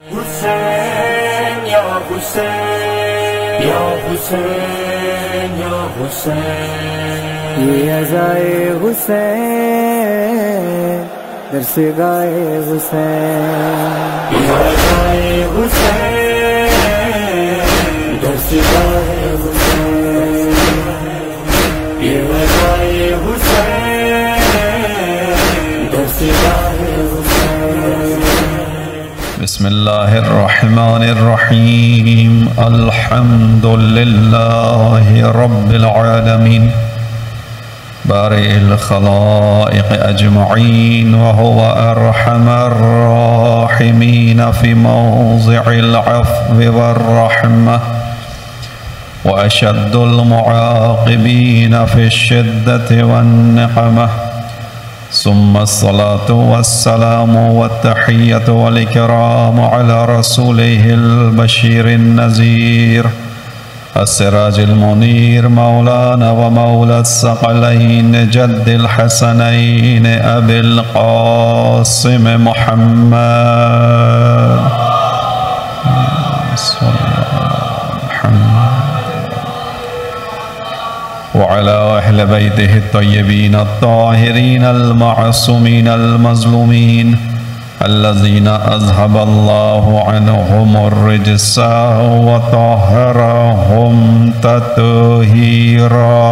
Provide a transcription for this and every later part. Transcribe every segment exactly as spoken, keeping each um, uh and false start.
حسین یا حسین یا حسین یا حسین، یہ ازائے حسین در سے گائے حسین، یہ ازائے حسین در سے گائے حسین، یہ ازائے حسین در سے گائے حسین۔ بسم اللہ الرحمن الرحیم، الحمد للہ رب العالمین بارئ الخلائق اجمعین وهو ارحم الراحمین فی موضع العفو والرحمہ واشد المعاقبین فی الشدة والنقمہ، ثم الصلاة والسلام والتحية والإكرام على رسوله البشير النذير السراج المنير مولانا ومولى الثقلين جد الحسنين أبي القاسم محمد وعلى أهل بيته الطيبين الطاهرين المعصومين المظلومين الذين أذهب الله عنهم الرجس وطهرهم تطهيرا.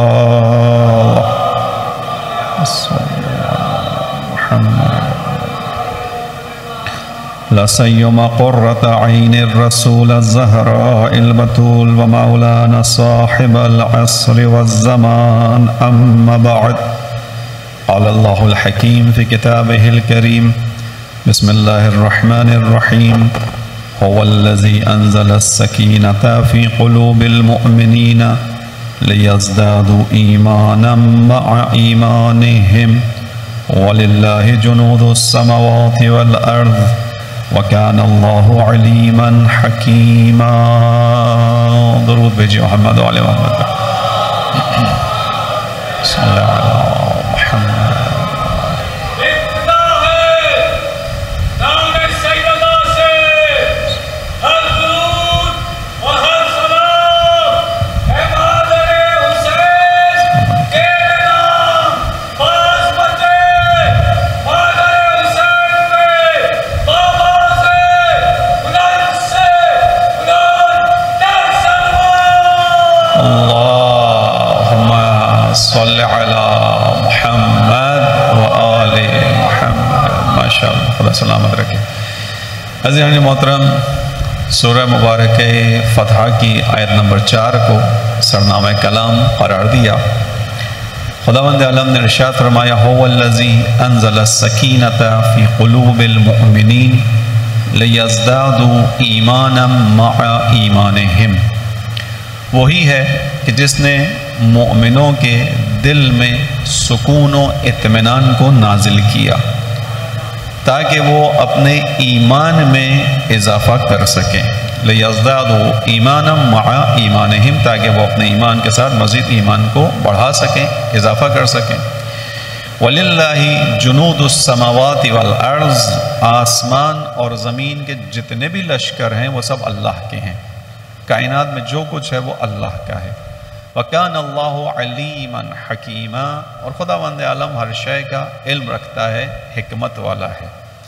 لا سيما قرة عين الرسول الزهراء البتول ومولانا صاحب العصر والزمان، أما بعد. قال الله الحكيم في كتابه الكريم: بسم الله الرحمن الرحيم. هو الذي أنزل السكينة في قلوب المؤمنين ليزدادوا إيمانا مع إيمانهم ولله جنود السماوات والأرض وكان الله عليما حكيما. درود بھیجئے محمد و آل محمد. صلی اللہ علیہ محمد. صلی علی محمد و آل محمد. ماشاءاللہ، خدا سلامت رکھے. عزیزان محترم، سورہ مبارک فتح کی آیت نمبر چار کو سرنامہ کلام قرار دیا. خداوند عالم نے ارشاد فرمایا: هو الذی انزل السکینۃ فی قلوب المؤمنین لیزدادوا ایمانا مع ایمانہم. وہی ہے کہ جس نے مومنوں کے دل میں سکون و اطمینان کو نازل کیا تاکہ وہ اپنے ایمان میں اضافہ کر سکیں. لیزدادوا ایمانا مع ایمانہم، تاکہ وہ اپنے ایمان کے ساتھ مزید ایمان کو بڑھا سکیں، اضافہ کر سکیں. وَلِلَّهِ جُنُودُ السَّمَاوَاتِ وَالْأَرْضِ، آسمان اور زمین کے جتنے بھی لشکر ہیں وہ سب اللہ کے ہیں. کائنات میں جو کچھ ہے وہ اللہ کا ہے. وَكَانَ اللَّهُ عَلِيمًا حَكِيمًا، اور خداوند عالم ہر شے کا علم رکھتا ہے، حکمت والا ہے.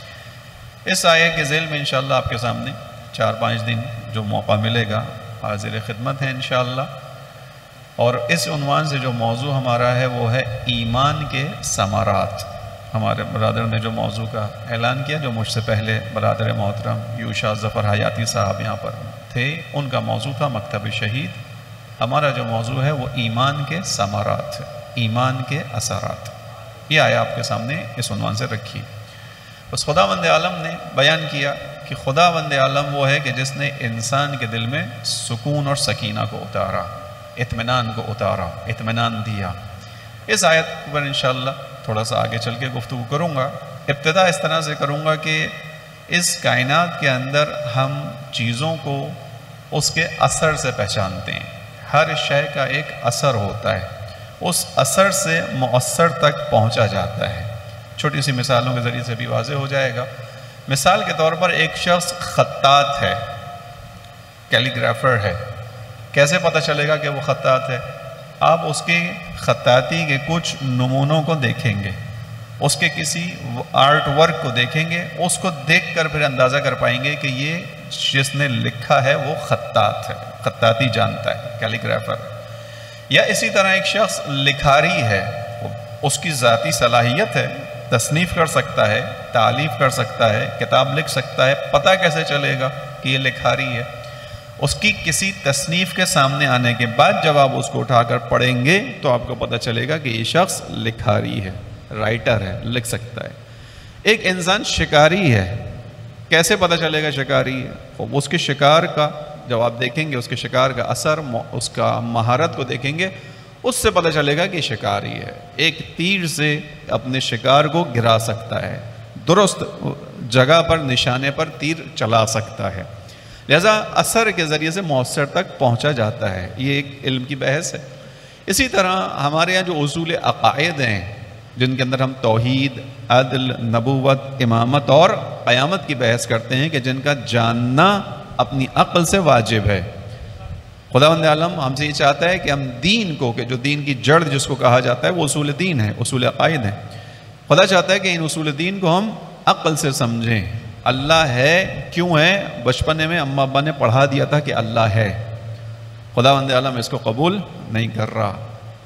اس آیے کے ذیل میں انشاءاللہ آپ کے سامنے چار پانچ دن جو موقع ملے گا حاضر خدمت ہے انشاءاللہ. اور اس عنوان سے جو موضوع ہمارا ہے وہ ہے ایمان کے ثمرات. ہمارے برادر نے جو موضوع کا اعلان کیا، جو مجھ سے پہلے برادر محترم یوشا ظفر حیاتی صاحب یہاں پر تھے، ان کا موضوع تھا مکتب شہید. ہمارا جو موضوع ہے وہ ایمان کے ثمرات، ایمان کے اثرات. یہ آیا آپ کے سامنے اس عنوان سے رکھی. بس خداوند عالم نے بیان کیا کہ خداوند عالم وہ ہے کہ جس نے انسان کے دل میں سکون اور سکینہ کو اتارا، اطمینان کو اتارا، اطمینان دیا. اس آیت پر انشاءاللہ تھوڑا سا آگے چل کے گفتگو کروں گا. ابتدا اس طرح سے کروں گا کہ اس کائنات کے اندر ہم چیزوں کو اس کے اثر سے پہچانتے ہیں. ہر شے کا ایک اثر ہوتا ہے، اس اثر سے مؤثر تک پہنچا جاتا ہے. چھوٹی سی مثالوں کے ذریعے سے بھی واضح ہو جائے گا مثال کے طور پر ایک شخص خطاط ہے، کیلیگرافر ہے، کیسے پتہ چلے گا کہ وہ خطاط ہے؟ آپ اس کی خطاطی کے کچھ نمونوں کو دیکھیں گے، اس کے کسی آرٹ ورک کو دیکھیں گے، اس کو دیکھ کر پھر اندازہ کر پائیں گے کہ یہ جس نے لکھا ہے وہ خطاط ہے، خطاطی جانتا ہے، کیلیگرافر ہے۔ یا اسی طرح ایک شخص لکھاری ہے، اس کی ذاتی صلاحیت ہے، تصنیف کر سکتا ہے، تالیف کر سکتا ہے، کتاب لکھ سکتا ہے، پتہ کیسے چلے گا کہ یہ لکھاری ہے؟ اس کی کسی تصنیف کے سامنے آنے کے بعد جب آپ اس کو اٹھا کر پڑھیں گے تو آپ کو پتہ چلے گا کہ یہ شخص لکھاری ہے، رائٹر ہے، لکھ سکتا ہے۔ ایک انسان شکاری ہے، کیسے پتہ چلے گا شکاری ہے؟ اس کے شکار کا جب آپ دیکھیں گے، اس کے شکار کا اثر، اس کا مہارت کو دیکھیں گے، اس سے پتہ چلے گا کہ شکاری ہے۔ ایک تیر سے اپنے شکار کو گرا سکتا ہے، درست جگہ پر، نشانے پر تیر چلا سکتا ہے، لہذا اثر کے ذریعے سے مؤثر تک پہنچا جاتا ہے۔ یہ ایک علم کی بحث ہے۔ اسی طرح ہمارے یہاں جو اصول عقائد ہیں، جن کے اندر ہم توحید، عدل، نبوت، امامت اور قیامت کی بحث کرتے ہیں، کہ جن کا جاننا اپنی عقل سے واجب ہے۔ خداوند عالم ہم سے یہ چاہتا ہے کہ ہم دین کو، کہ جو دین کی جڑ جس کو کہا جاتا ہے وہ اصول دین ہے، اصول عقائد ہیں، خدا چاہتا ہے کہ ان اصول دین کو ہم عقل سے سمجھیں۔ اللہ ہے، کیوں ہے؟ بچپنے میں اماں ابا نے پڑھا دیا تھا کہ اللہ ہے، خداوند عالم اس کو قبول نہیں کر رہا۔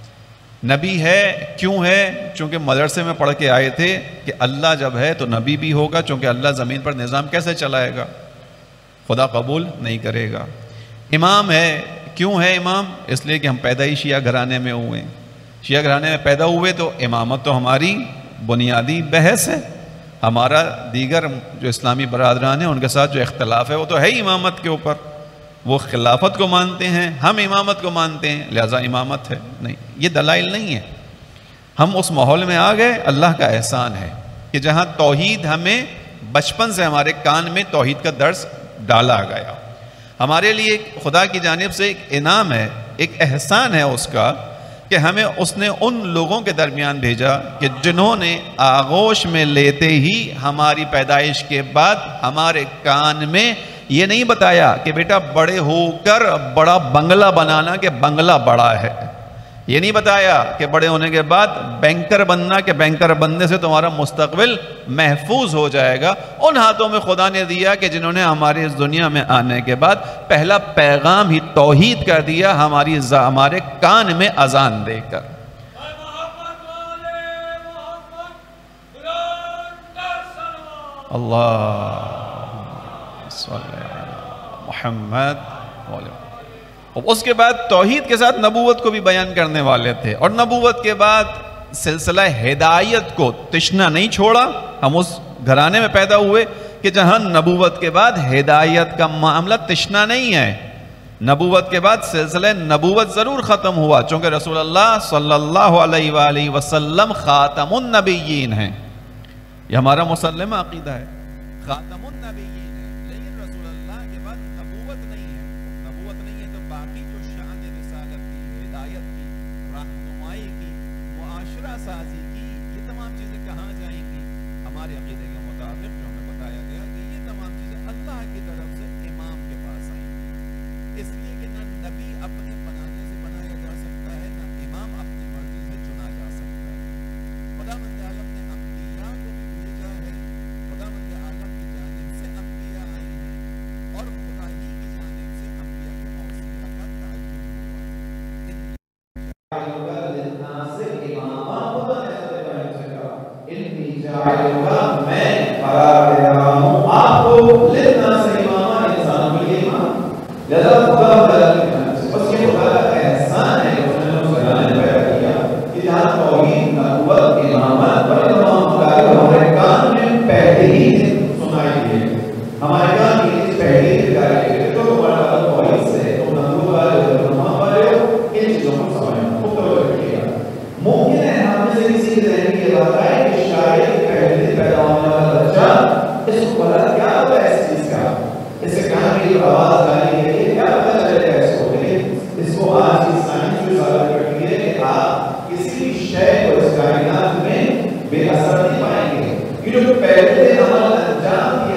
نبی ہے، کیوں ہے؟ چونکہ مدرسے میں پڑھ کے آئے تھے کہ اللہ جب ہے تو نبی بھی ہوگا، چونکہ اللہ زمین پر نظام کیسے چلائے گا؟ خدا قبول نہیں کرے گا۔ امام ہے، کیوں ہے امام؟ اس لیے کہ ہم پیدا ہی شیعہ گھرانے میں ہوئے، شیعہ گھرانے میں پیدا ہوئے تو امامت تو ہماری بنیادی بحث ہے۔ ہمارا دیگر جو اسلامی برادران ہیں ان کے ساتھ جو اختلاف ہے وہ تو ہے ہی امامت کے اوپر، وہ خلافت کو مانتے ہیں، ہم امامت کو مانتے ہیں، لہٰذا امامت ہے نہیں۔ یہ دلائل نہیں ہے، ہم اس ماحول میں آ گئے، اللہ کا احسان ہے کہ جہاں توحید ہمیں بچپن سے ہمارے کان میں توحید کا درس ڈالا گیا۔ ہمارے لیے خدا کی جانب سے ایک انعام ہے، ایک احسان ہے اس کا کہ ہمیں اس نے ان لوگوں کے درمیان بھیجا کہ جنہوں نے آغوش میں لیتے ہی ہماری پیدائش کے بعد ہمارے کان میں یہ نہیں بتایا کہ بیٹا بڑے ہو کر بڑا بنگلہ بنانا کہ بنگلہ بڑا ہے، یہ نہیں بتایا کہ بڑے ہونے کے بعد بینکر بننا کہ بینکر بننے سے تمہارا مستقبل محفوظ ہو جائے گا۔ ان ہاتھوں میں خدا نے دیا کہ جنہوں نے ہماری اس دنیا میں آنے کے بعد پہلا پیغام ہی توحید کا دیا، ہماری ہمارے کان میں اذان دے کر۔ اللہ صلی علی محمد علیہ۔ اس کے بعد توحید کے ساتھ نبوت کو بھی بیان کرنے والے تھے، اور نبوت کے بعد سلسلہ ہدایت کو تشنا نہیں چھوڑا۔ ہم اس گھرانے میں پیدا ہوئے کہ جہاں نبوت کے بعد ہدایت کا معاملہ تشنا نہیں ہے۔ نبوت کے بعد سلسلہ نبوت ضرور ختم ہوا، چونکہ رسول اللہ صلی اللہ علیہ وآلہ وسلم خاتم النبیین ہیں، یہ ہمارا مسلم عقیدہ ہے، خاتم النبیین ہے، لیکن رسول اللہ کے بعد نبوت نہیں ہے۔ نبوت نہیں ہے تو باقی جو شان رسالت کی، ہدایت کی، رہنمائی کی، معاشرہ سازی کی، یہ تمام چیزیں کہاں جائیں گی؟ ہمارے عقیدے کے مطابق جو ہمیں بتایا گیا کہ یہ تمام چیزیں اللہ کی طرف سے امام کے پاس آئیں گی، اس لیے کہ نہ نبی اپنے بنانے سے بنایا جا سکتا ہے، نہ امام اپنی مرضی سے چنا جا سکتا ہے۔ خداوند عالم نے انبیاء کو بھی بھیجا ہے، خداوند عالم کی جانب سے انبیاء آئے ہیں، اور خدا ہی کی جانب سے انبیاء کو اوصیاء کا تعین ہوا۔ میں قرار دے رہا ہوں آپ کو لدنا سے امامہ، انسانوں کے لیے امام، لہذا خدا تعالیٰ کی جانب سے بس یہ خدا کا احسان ہے کہ اس نے اس گھرانے میں پیدا کیا کہ جہاں توحید، نبوت، امامت اور تمام مقاصد ہمارے کان میں پہلے ہی سنائی دیے، ہمارے کان کی اس پہلے ہی دکھائی دیے تو ہمارا تعلق توحید سے، تم نبوت والے ہو، امام والے ہو، ان چیزوں کو سمجھنا خوب توجہ رکھیے گا۔ ممکن ہے ہم میں سے کسی کے ذہن کی یہ بات آئے کہ شاید پہلے دن پیدا ہونے والا بچہ اس کو پتا کیا ہوتا ہے اس چیز کا، اس سے کہاں کی آواز آنے کے لیے کیا پتا چلے گا اس کو، لیکن اس کو آج کی سائنس جو ثابت کرتی ہے کہ آپ کسی بھی شے کو اس کائنات میں بے اثر نہیں پائیں گے۔ یہ جو پہلے عمل انجام دیا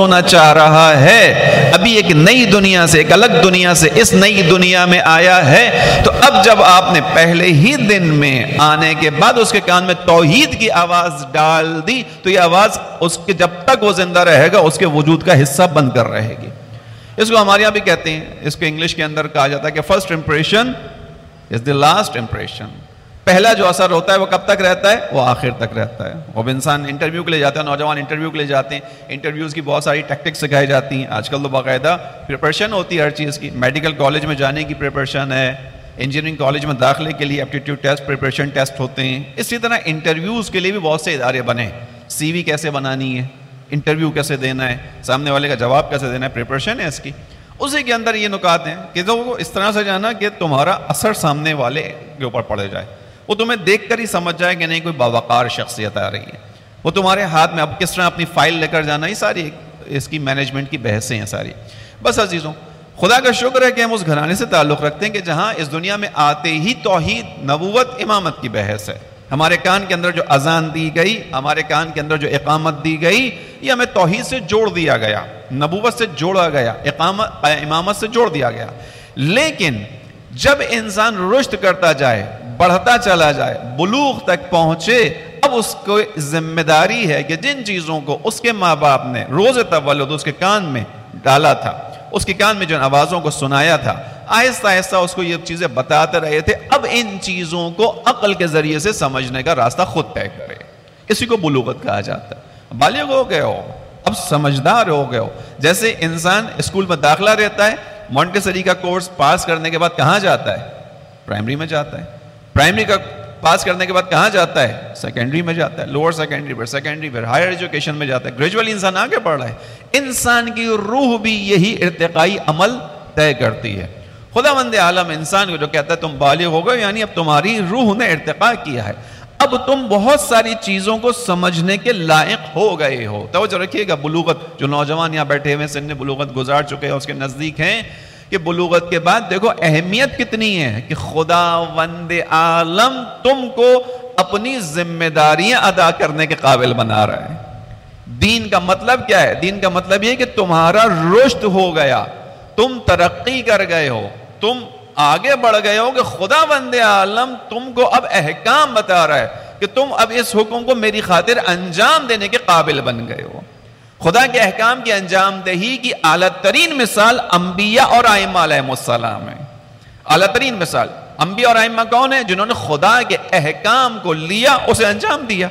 ہونا چاہ رہا ہے، ابھی ایک نئی دنیا سے، ایک الگ دنیا سے اس نئی دنیا میں آیا ہے، تو اب جب آپ نے پہلے ہی دن میں آنے کے بعد اس کے کان میں توحید کی آواز ڈال دی تو یہ آواز اس کے جب تک وہ زندہ رہے گا اس کے وجود کا حصہ بن کر رہے گی. اس کو ہمارے یہاں بھی کہتے ہیں، اس کو انگلش کے اندر کہا جاتا ہے کہ first impression is the last impression. پہلا جو اثر ہوتا ہے وہ کب تک رہتا ہے؟ وہ آخر تک رہتا ہے. اب انسان انٹرویو کے لیے جاتا ہے، نوجوان انٹرویو کے لیے جاتے ہیں، انٹرویوز کی بہت ساری ٹیکٹکس سکھائی جاتی ہیں. آج کل تو باقاعدہ پریپریشن ہوتی ہے ہر چیز کی. میڈیکل کالج میں جانے کی پریپریشن ہے، انجینئرنگ کالج میں داخلے کے لیے ایپٹیٹیوڈ ٹیسٹ، پریپریشن ٹیسٹ ہوتے ہیں. اسی طرح انٹرویوز کے لیے بھی بہت سے ادارے بنے. سی وی کیسے بنانی ہے، انٹرویو کیسے دینا ہے، سامنے والے کا جواب کیسے دینا ہے، پریپریشن ہے اس کی. اسی کے اندر یہ نکات ہیں کہ وہ اس طرح سے جانا کہ تمہارا اثر سامنے والے کے اوپر پڑے جائے، وہ تمہیں دیکھ کر ہی سمجھ جائے کہ نہیں کوئی باوقار شخصیت آ رہی ہے. وہ تمہارے ہاتھ میں اب کس طرح اپنی فائل لے کر جانا، یہ ساری اس کی مینجمنٹ کی بحثیں ہیں ساری. بس عزیزوں، خدا کا شکر ہے کہ ہم اس گھرانے سے تعلق رکھتے ہیں کہ جہاں اس دنیا میں آتے ہی توحید، نبوت، امامت کی بحث ہے. ہمارے کان کے اندر جو اذان دی گئی، ہمارے کان کے اندر جو اقامت دی گئی، یہ ہمیں توحید سے جوڑ دیا گیا، نبوت سے جوڑا گیا، اقامت امامت سے جوڑ دیا گیا. لیکن جب انسان رشد کرتا جائے، بڑھتا چلا جائے، بلوغ تک پہنچے، اب اس کو ذمہ داری ہے کہ جن چیزوں کو اس کے ماں باپ نے روز تولد اس کے کان میں ڈالا تھا، اس کے کان میں جن آوازوں کو سنایا تھا، آہستہ آہستہ اس کو یہ چیزیں بتاتے رہے تھے، اب ان چیزوں کو عقل کے ذریعے سے سمجھنے کا راستہ خود طے کرے. اسی کو بلوغت کہا جاتا ہے. بالغ ہو گئے ہو، اب سمجھدار ہو گئے ہو. جیسے انسان اسکول میں داخلہ رہتا ہے، مونٹیسری کا کورس پاس کرنے کے بعد کہاں جاتا ہے؟ پرائمری میں جاتا ہے. پرائمری کا پاس کرنے کے بعد کہاں جاتا ہے؟ سیکنڈری میں جاتا ہے. لوور سیکنڈری، پھر سیکنڈری، پھر ہائر ایجوکیشن میں جاتا ہے. گریجولی انسان آگے بڑھ رہا ہے. انسان کی روح بھی یہی ارتقائی عمل طے کرتی ہے. خداوند عالم انسان کو جو کہتا ہے تم بالغ ہو گئے، یعنی اب تمہاری روح نے ارتقا کیا ہے، اب تم بہت ساری چیزوں کو سمجھنے کے لائق ہو گئے ہو. توجہ رکھیے گا، بلوغت، جو نوجوان یہاں بیٹھے ہوئے سن بلوغت گزار چکے ہیں، اس کے نزدیک ہیں کہ بلوغت کے بعد دیکھو اہمیت کتنی ہے کہ خداوند عالم تم کو اپنی ذمہ داریاں ادا کرنے کے قابل بنا رہا ہے. دین کا مطلب کیا ہے؟ دین کا مطلب یہ کہ تمہارا رشد ہو گیا، تم ترقی کر گئے ہو، تم آگے بڑھ گئے ہو کہ خداوند عالم تم کو اب احکام بتا رہا ہے کہ تم اب اس حکم کو میری خاطر انجام دینے کے قابل بن گئے ہو. خدا کے احکام کی انجام دہی کی اعلیٰ ترین مثال انبیاء اور ائمہ علیہ السلام ہے. اعلیٰ ترین مثال انبیاء اور ائمہ کون ہیں؟ جنہوں نے خدا کے احکام کو لیا، اسے انجام دیا.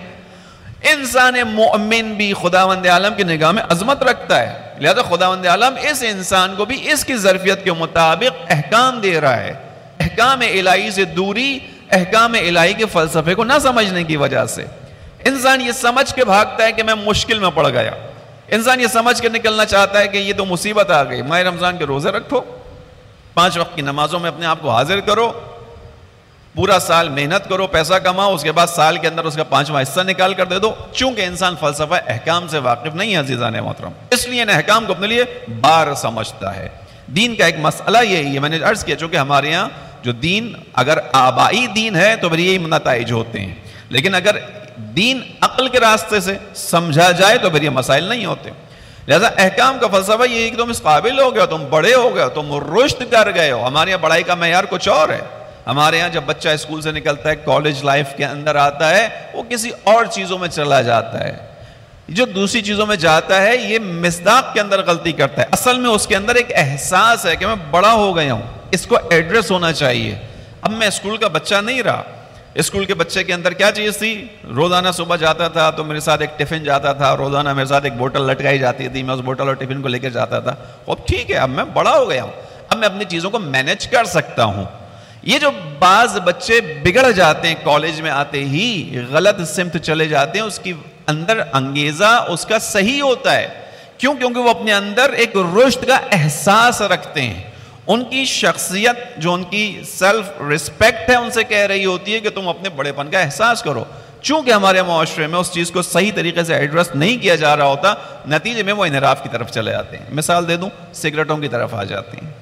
انسان مؤمن بھی خداوند عالم کی نگاہ میں عظمت رکھتا ہے، لہذا خداوند عالم اس انسان کو بھی اس کی ظرفیت کے مطابق احکام دے رہا ہے. احکام الہی سے دوری، احکام الہی کے فلسفے کو نہ سمجھنے کی وجہ سے انسان یہ سمجھ کے بھاگتا ہے کہ میں مشکل میں پڑ گیا. انسان یہ سمجھ کے نکلنا چاہتا ہے کہ یہ تو مصیبت آ گئی. ماہ رمضان کے روزے رکھو، پانچ وقت کی نمازوں میں اپنے آپ کو حاضر کرو، پورا سال محنت کرو، پیسہ کماؤ، اس کے بعد سال کے اندر اس کا پانچواں حصہ نکال کر دے دو. چونکہ انسان فلسفہ احکام سے واقف نہیں ہے عزیزان محترم، اس لیے ان احکام کو اپنے لیے بار سمجھتا ہے. دین کا ایک مسئلہ یہی ہے، میں نے عرض کیا، چونکہ ہمارے یہاں جو دین اگر آبائی دین ہے تو پھر یہی نتائج ہوتے ہیں، لیکن اگر دین عقل کے راستے سے سمجھا جائے تو پھر یہ مسائل نہیں ہوتے. لہذا احکام کا فلسفہ یہ ہے کہ تم اس قابل ہو گئے ہو، تم بڑے ہو گئے ہو، تم رشد کر گئے ہو. ہمارے یہاں بڑائی کا معیار کچھ اور ہے. ہمارے یہاں جب بچہ اسکول سے نکلتا ہے، کالج لائف کے اندر آتا ہے، وہ کسی اور چیزوں میں چلا جاتا ہے. جو دوسری چیزوں میں جاتا ہے یہ مصداق کے اندر غلطی کرتا ہے. اصل میں اس کے اندر ایک احساس ہے کہ میں بڑا ہو گیا ہوں، اس کو ایڈریس ہونا چاہیے. اب میں اسکول کا بچہ نہیں رہا. اسکول کے بچے کے اندر کیا چیز تھی؟ روزانہ صبح جاتا تھا تو میرے ساتھ ایک ٹفن جاتا تھا، روزانہ میرے ساتھ ایک بوٹل لٹکائی جاتی تھی، میں اس بوٹل اور ٹفن کو لے کے جاتا تھا. اب ٹھیک ہے، اب میں بڑا ہو گیا ہوں، اب میں اپنی چیزوں کو مینج کر سکتا ہوں. یہ جو بعض بچے بگڑ جاتے ہیں، کالج میں آتے ہی غلط سمت چلے جاتے ہیں، اس کی اندر انگیزہ اس کا صحیح ہوتا ہے. کیوں؟ کیونکہ وہ اپنے اندر ایک رشد کا احساس رکھتے ہیں. ان کی شخصیت، جو ان کی سیلف رسپیکٹ ہے، ان سے کہہ رہی ہوتی ہے کہ تم اپنے بڑے پن کا احساس کرو. چونکہ ہمارے معاشرے میں اس چیز کو صحیح طریقے سے ایڈریس نہیں کیا جا رہا ہوتا، نتیجے میں وہ انحراف کی طرف چلے جاتے ہیں. مثال دے دوں، سگریٹوں کی طرف آ جاتے ہیں.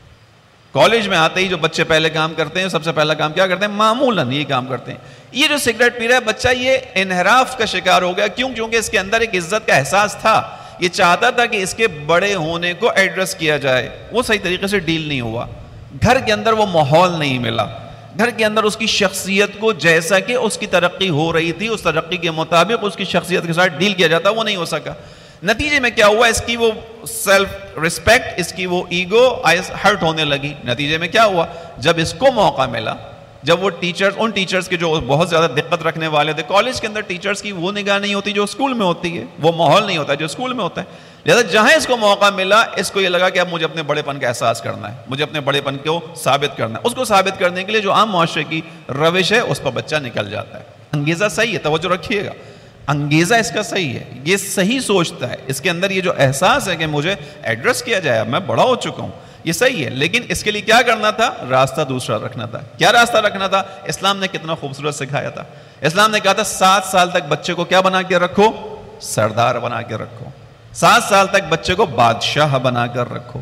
کالج میں آتے ہی جو بچے پہلے کام کرتے ہیں، سب سے پہلا کام کیا کرتے ہیں؟ معمولاً یہ کام کرتے ہیں. یہ جو سگریٹ پی رہا ہے بچہ، یہ انحراف کا شکار ہو گیا. کیوں؟ کیونکہ اس کے اندر ایک عزت کا احساس تھا یہ چاہتا تھا کہ اس کے بڑے ہونے کو ایڈریس کیا جائے، وہ صحیح طریقے سے ڈیل نہیں ہوا، گھر کے اندر وہ ماحول نہیں ملا، گھر کے اندر اس کی شخصیت کو جیسا کہ اس کی ترقی ہو رہی تھی اس ترقی کے مطابق اس کی شخصیت کے ساتھ ڈیل کیا جاتا، وہ نہیں ہو سکا۔ نتیجے میں کیا ہوا، اس کی وہ سیلف ریسپیکٹ، اس کی وہ ایگو ہرٹ ہونے لگی۔ نتیجے میں کیا ہوا، جب اس کو موقع ملا، جب وہ ٹیچرز، ان ٹیچرز کے جو بہت زیادہ دقت رکھنے والے تھے، کالج کے اندر ٹیچرز کی وہ نگاہ نہیں ہوتی جو اسکول میں ہوتی ہے، وہ ماحول نہیں ہوتا جو اسکول میں ہوتا ہے، لہذا جہاں اس کو موقع ملا اس کو یہ لگا کہ اب مجھے اپنے بڑے پن کا احساس کرنا ہے، مجھے اپنے بڑے پن کو ثابت کرنا ہے۔ اس کو ثابت کرنے کے لیے جو عام معاشرے کی روش ہے اس پر بچہ نکل جاتا ہے۔ انگیزہ صحیح ہے، توجہ رکھیے گا، انگیزہ اس کا صحیح ہے، یہ صحیح سوچتا ہے، اس کے اندر یہ جو احساس ہے کہ مجھے ایڈریس کیا جائے، میں بڑا ہو چکا ہوں، یہ صحیح ہے، لیکن اس کے لیے کیا کرنا تھا، راستہ دوسرا رکھنا تھا۔ کیا راستہ رکھنا تھا؟ اسلام نے کتنا خوبصورت سکھایا تھا۔ اسلام نے کہا تھا سات سال تک بچے کو کیا بنا کے رکھو، سردار بنا کے رکھو، سات سال تک بچے کو بادشاہ بنا کر رکھو،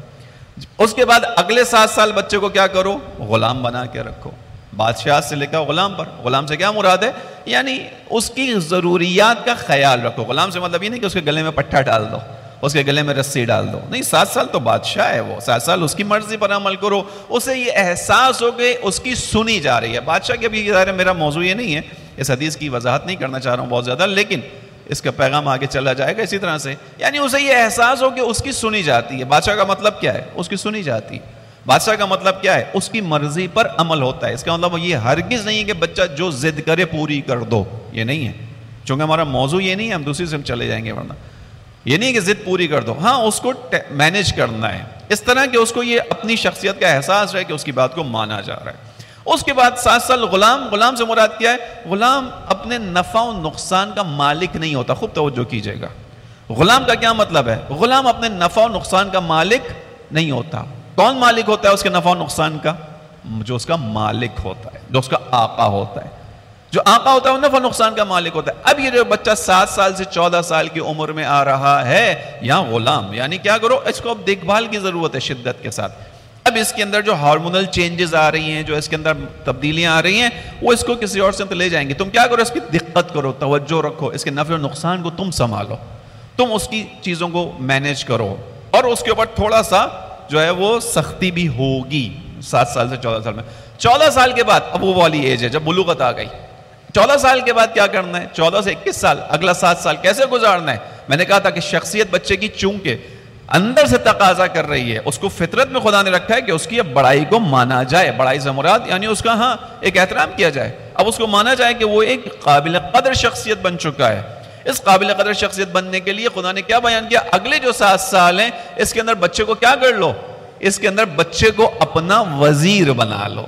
اس کے بعد اگلے سات سال بچے کو کیا کرو، غلام بنا کے رکھو۔ بادشاہ سے لے کر غلام پر، غلام سے کیا مراد ہے، یعنی اس کی ضروریات کا خیال رکھو۔ غلام سے مطلب یہ نہیں کہ اس کے گلے میں پٹھا ڈال دو، اس کے گلے میں رسی ڈال دو، نہیں، سات سال تو بادشاہ ہے، وہ سات سال اس کی مرضی پر عمل کرو، اسے یہ احساس ہو کہ اس کی سنی جا رہی ہے۔ بادشاہ کے بھی ظاہر ہے میرا موضوع یہ نہیں ہے، اس حدیث کی وضاحت نہیں کرنا چاہ رہا ہوں بہت زیادہ، لیکن اس کا پیغام آگے چلا جائے گا اسی طرح سے، یعنی اسے یہ احساس ہو کہ اس کی سنی جاتی ہے۔ بادشاہ کا مطلب کیا ہے، اس کی سنی جاتی ہے۔ بادشاہ کا مطلب کیا ہے، اس کی مرضی پر عمل ہوتا ہے۔ اس کا مطلب یہ ہرگز نہیں ہے کہ بچہ جو ضد کرے پوری کر دو، یہ نہیں ہے، چونکہ ہمارا موضوع یہ نہیں ہے، ہم دوسری سے چلے جائیں گے، ورنہ یہ نہیں کہ ضد پوری کر دو، ہاں اس کو مینیج کرنا ہے اس طرح کہ اس کو یہ اپنی شخصیت کا احساس رہے کہ اس کی بات کو مانا جا رہا ہے۔ اس کے بعد سات سال غلام، غلام سے مراد کیا ہے، غلام اپنے نفع و نقصان کا مالک نہیں ہوتا، خوب توجہ کیجئے گا۔ غلام کا کیا مطلب ہے، غلام اپنے نفع و نقصان کا مالک نہیں ہوتا۔ کون مالک ہوتا ہے اس کے نفع و نقصان کا، جو اس کا مالک ہوتا ہے، جو اس کا آقا ہوتا ہے۔ جو آقا ہوتا ہے وہ نفع و نقصان کا مالک ہوتا ہے۔ اب یہ جو بچہ سات سال سے چودہ سال کی عمر میں آ رہا ہے، یہاں غلام، یعنی کیا کرو، اس کو اب دیکھ بھال کی ضرورت ہے شدت کے ساتھ۔ اب اس کے اندر جو ہارمونل چینجز آ رہی ہیں، جو اس کے اندر تبدیلیاں آ رہی ہیں، وہ اس کو کسی اور سے لے جائیں گے۔ تم کیا کرو، اس کی دقت کرو، توجہ رکھو، اس کے نفع و نقصان کو تم سنبھالو، تم اس کی چیزوں کو مینیج کرو، اور اس کے اوپر تھوڑا سا جو ہے وہ سختی بھی ہوگی۔ سات سال سے چودہ سال میں، چودہ سال کے بعد اب وہ والی ایج ہے جب بلوغت آ گئی، چودہ سال کے بعد کیا کرنا ہے، چودہ سے اکیس سال، اگلا سات سال کیسے گزارنا ہے۔ میں نے کہا تھا کہ شخصیت بچے کی چونکہ اندر سے تقاضا کر رہی ہے، اس کو فطرت میں خدا نے رکھا ہے کہ اس کی اب بڑائی کو مانا جائے، بڑائی سے مراد یعنی اس کا ہاں ایک احترام کیا جائے، اب اس کو مانا جائے کہ وہ ایک قابل قدر شخصیت بن چکا ہے۔ اس قابل قدر شخصیت بننے کے لیے خدا نے کیا بیان کیا، اگلے جو سات سال ہیں اس کے اندر بچے کو کیا کر لو، اس کے اندر بچے کو اپنا وزیر بنا لو۔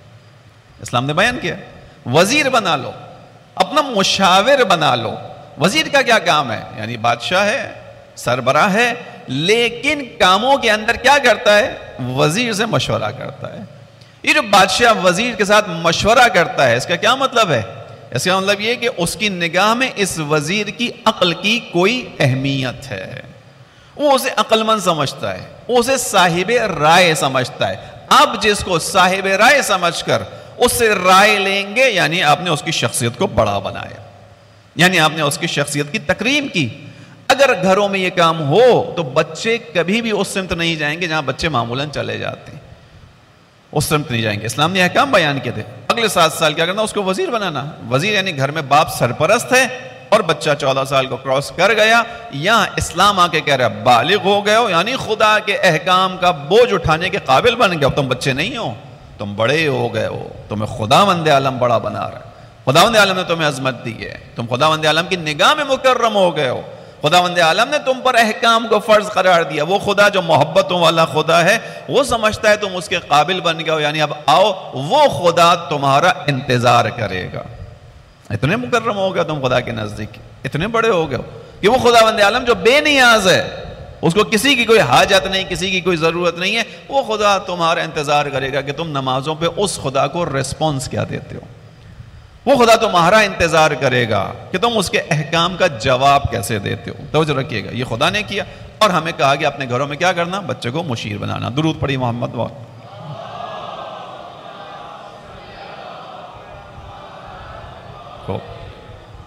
اسلام نے بیان کیا وزیر بنا لو، اپنا مشاور بنا لو۔ وزیر کا کیا کام ہے، یعنی بادشاہ ہے، سربراہ ہے، لیکن کاموں کے اندر کیا کرتا ہے، وزیر سے مشورہ کرتا ہے۔ یہ جو بادشاہ وزیر کے ساتھ مشورہ کرتا ہے، اس کا کیا مطلب ہے، اس کا مطلب یہ کہ اس کی نگاہ میں اس وزیر کی عقل کی کوئی اہمیت ہے، وہ اسے عقل مند سمجھتا ہے، وہ اسے صاحب رائے سمجھتا ہے۔ اب جس کو صاحب رائے سمجھ کر اس سے رائے لیں گے، یعنی آپ نے اس کی شخصیت کو بڑا بنایا، یعنی آپ نے اس کی شخصیت کی تکریم کی۔ اگر گھروں میں یہ کام ہو تو بچے کبھی بھی اس سمت نہیں جائیں گے جہاں بچے معمولاً چلے جاتے ہیں، اس سمت نہیں جائیں گے۔ اسلام نے احکام بیان کیے تھے، اگلے سات سال کیا کرنا، اس کو وزیر بنانا۔ وزیر یعنی گھر میں باپ سرپرست ہے اور بچہ چودہ سال کو کراس کر گیا، یہاں اسلام آ کے کہہ رہا ہے بالغ ہو گئے ہو، یعنی خدا کے احکام کا بوجھ اٹھانے کے قابل بن گئے ہو، تم بچے نہیں ہو، تم بڑے ہو گئے ہو، تمہیں خداوند عالم بڑا بنا رہا ہے، خداوند عالم نے تمہیں عظمت دی ہے، تم خداوند عالم کی نگاہ میں مکرم ہو گئے ہو، خداوند عالم نے تم پر احکام کو فرض قرار دیا۔ وہ خدا جو محبتوں والا خدا ہے، وہ سمجھتا ہے تم اس کے قابل بن گئے ہو، یعنی اب آؤ، وہ خدا تمہارا انتظار کرے گا۔ اتنے مکرم ہو گئے تم خدا کے نزدیک، اتنے بڑے ہو گئے ہو کہ وہ خداوند عالم جو بے نیاز ہے، اس کو کسی کی کوئی حاجت نہیں، کسی کی کوئی ضرورت نہیں ہے، وہ خدا تمہارا انتظار کرے گا کہ تم نمازوں پہ اس خدا کو ریسپونس کیا دیتے ہو۔ وہ خدا تمہارا انتظار کرے گا کہ تم اس کے احکام کا جواب کیسے دیتے ہو۔ توجہ رکھیے گا، یہ خدا نے کیا، اور ہمیں کہا کہ اپنے گھروں میں کیا کرنا، بچے کو مشیر بنانا۔ درود پڑھی محمد وال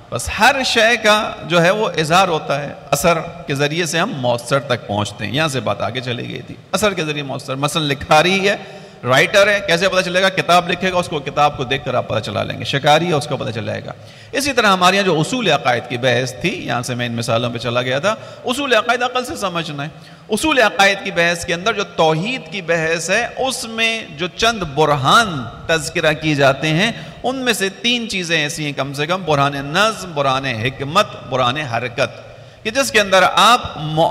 بس ہر شے کا جو ہے وہ اظہار ہوتا ہے، اثر کے ذریعے سے ہم مؤثر تک پہنچتے ہیں. یہاں سے بات آگے چلی گئی تھی، اثر کے ذریعے مؤثر. مثلا لکھاری ہے، رائٹر ہے، کیسے پتہ چلے گا؟ کتاب لکھے گا، اس کو کتاب کو دیکھ کر آپ پتہ چلا لیں گے. شکاری ہے، اس کو پتہ چلے گا. اسی طرح ہمارے یہاں جو اصول عقائد کی بحث تھی، یہاں سے میں ان مثالوں پہ چلا گیا تھا. اصول عقائد عقل سے سمجھنا ہے. اصول عقائد کی بحث کے اندر جو توحید کی بحث ہے، اس میں جو چند برہان تذکرہ کیے جاتے ہیں، ان میں سے تین چیزیں ایسی ہیں کم سے کم: برہان نظم، برہان حکمت، برہان حرکت، کہ جس کے اندر آپ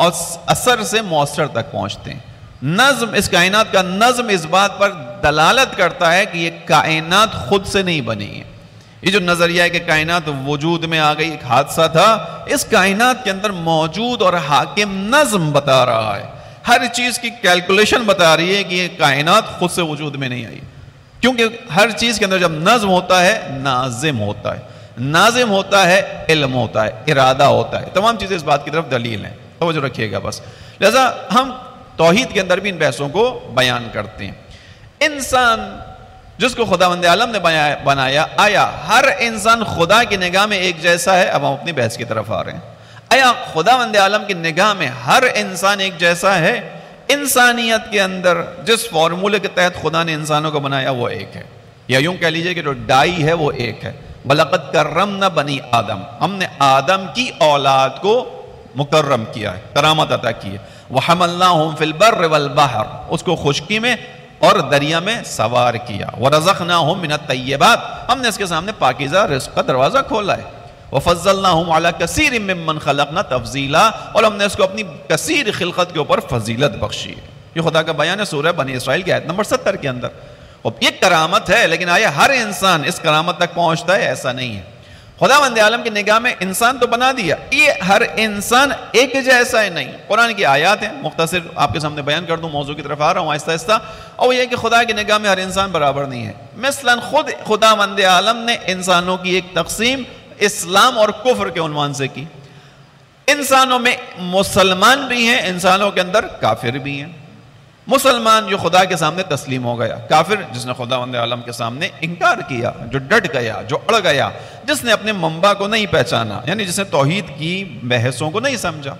اثر سے مؤثر تک پہنچتے ہیں. نظم، اس کائنات کا نظم اس بات پر دلالت کرتا ہے کہ یہ کائنات خود سے نہیں بنی ہے. یہ جو نظریہ ہے کہ کائنات وجود میں آ گئی، ایک حادثہ تھا، اس کائنات کے اندر موجود اور حاکم نظم بتا رہا ہے. ہر چیز کی کیلکولیشن بتا رہی ہے کہ یہ کائنات خود سے وجود میں نہیں آئی، کیونکہ ہر چیز کے اندر جب نظم ہوتا ہے، ناظم ہوتا ہے. ناظم ہوتا ہے، علم ہوتا ہے، ارادہ ہوتا ہے. تمام چیزیں اس بات کی طرف دلیل ہیں. توجہ رکھیے گا بس. لہذا ہم توحید کے اندر بھی ان بحثوں کو بیان کرتے ہیں. انسان جس کو خداوند عالم نے بنایا، آیا ہر انسان خدا کی نگاہ میں ایک جیسا ہے؟ اب ہم اپنی بحث کی طرف آ رہے ہیں. آیا خداوند عالم کی نگاہ میں ہر انسان ایک جیسا ہے؟ انسانیت کے اندر جس فارمولے کے تحت خدا نے انسانوں کو بنایا وہ ایک ہے، یا یوں کہہ لیجئے کہ جو ڈائی ہے وہ ایک ہے. وَلَقَدْ كَرَّمْنَا بَنِي آدم، ہم نے آدم کی اولاد کو مکرم کیا ہے، کرامت عطا کی ہے. وَحَمَلْنَاهُمْ فِي الْبَرِّ وَالْبَحْرِ، اس کو خشکی میں اور دریا میں سوار کیا. وَرَزَقْنَاهُمْ مِنَ الطَّيِّبَاتِ، ہم نے اس کے سامنے پاکیزہ رزق کا دروازہ کھولا ہے. وَفَضَّلْنَاهُمْ عَلَى كَثِيرٍ مِّمَّنْ خَلَقْنَا تَفْضِيلًا، اور ہم نے اس کو اپنی کثیر خلقت کے اوپر فضیلت بخشی ہے. یہ خدا کا بیان ہے سورہ بنی اسرائیل کی آیت نمبر ستر کے اندر. اور یہ کرامت ہے، لیکن آیا ہر انسان اس کرامت تک پہنچتا ہے؟ ایسا نہیں ہے. خداوند عالم کی نگاہ میں انسان تو بنا دیا، یہ ہر انسان ایک جیسا ہے نہیں. قرآن کی آیات ہیں، مختصر آپ کے سامنے بیان کر دوں، موضوع کی طرف آ رہا ہوں آہستہ آہستہ. اور یہ کہ خدا کی نگاہ میں ہر انسان برابر نہیں ہے. مثلا خود خداوند عالم نے انسانوں کی ایک تقسیم اسلام اور کفر کے عنوان سے کی. انسانوں میں مسلمان بھی ہیں، انسانوں کے اندر کافر بھی ہیں. مسلمان جو خدا کے سامنے تسلیم ہو گیا، کافر جس نے خداوند عالم کے سامنے انکار کیا، جو ڈٹ گیا، جو اڑ گیا، جس نے اپنے منبع کو نہیں پہچانا، یعنی جس نے توحید کی بحثوں کو نہیں سمجھا.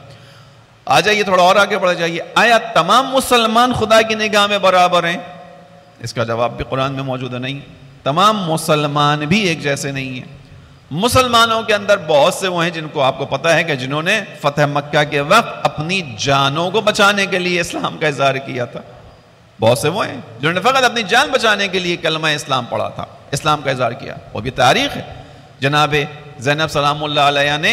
آ جائیے تھوڑا اور آگے بڑھ جائیے. آیا تمام مسلمان خدا کی نگاہ میں برابر ہیں؟ اس کا جواب بھی قرآن میں موجود نہیں. تمام مسلمان بھی ایک جیسے نہیں ہیں. مسلمانوں کے اندر بہت سے وہ ہیں جن کو آپ کو پتا ہے کہ جنہوں نے فتح مکہ کے وقت اپنی جانوں کو بچانے کے لیے اسلام کا اظہار کیا تھا. بہت سے وہ ہیں جنہوں نے فقط اپنی جان بچانے کے لیے کلمہ اسلام پڑھا تھا، اسلام کا اظہار کیا. وہ بھی تاریخ ہے. جناب زینب سلام اللہ علیہ نے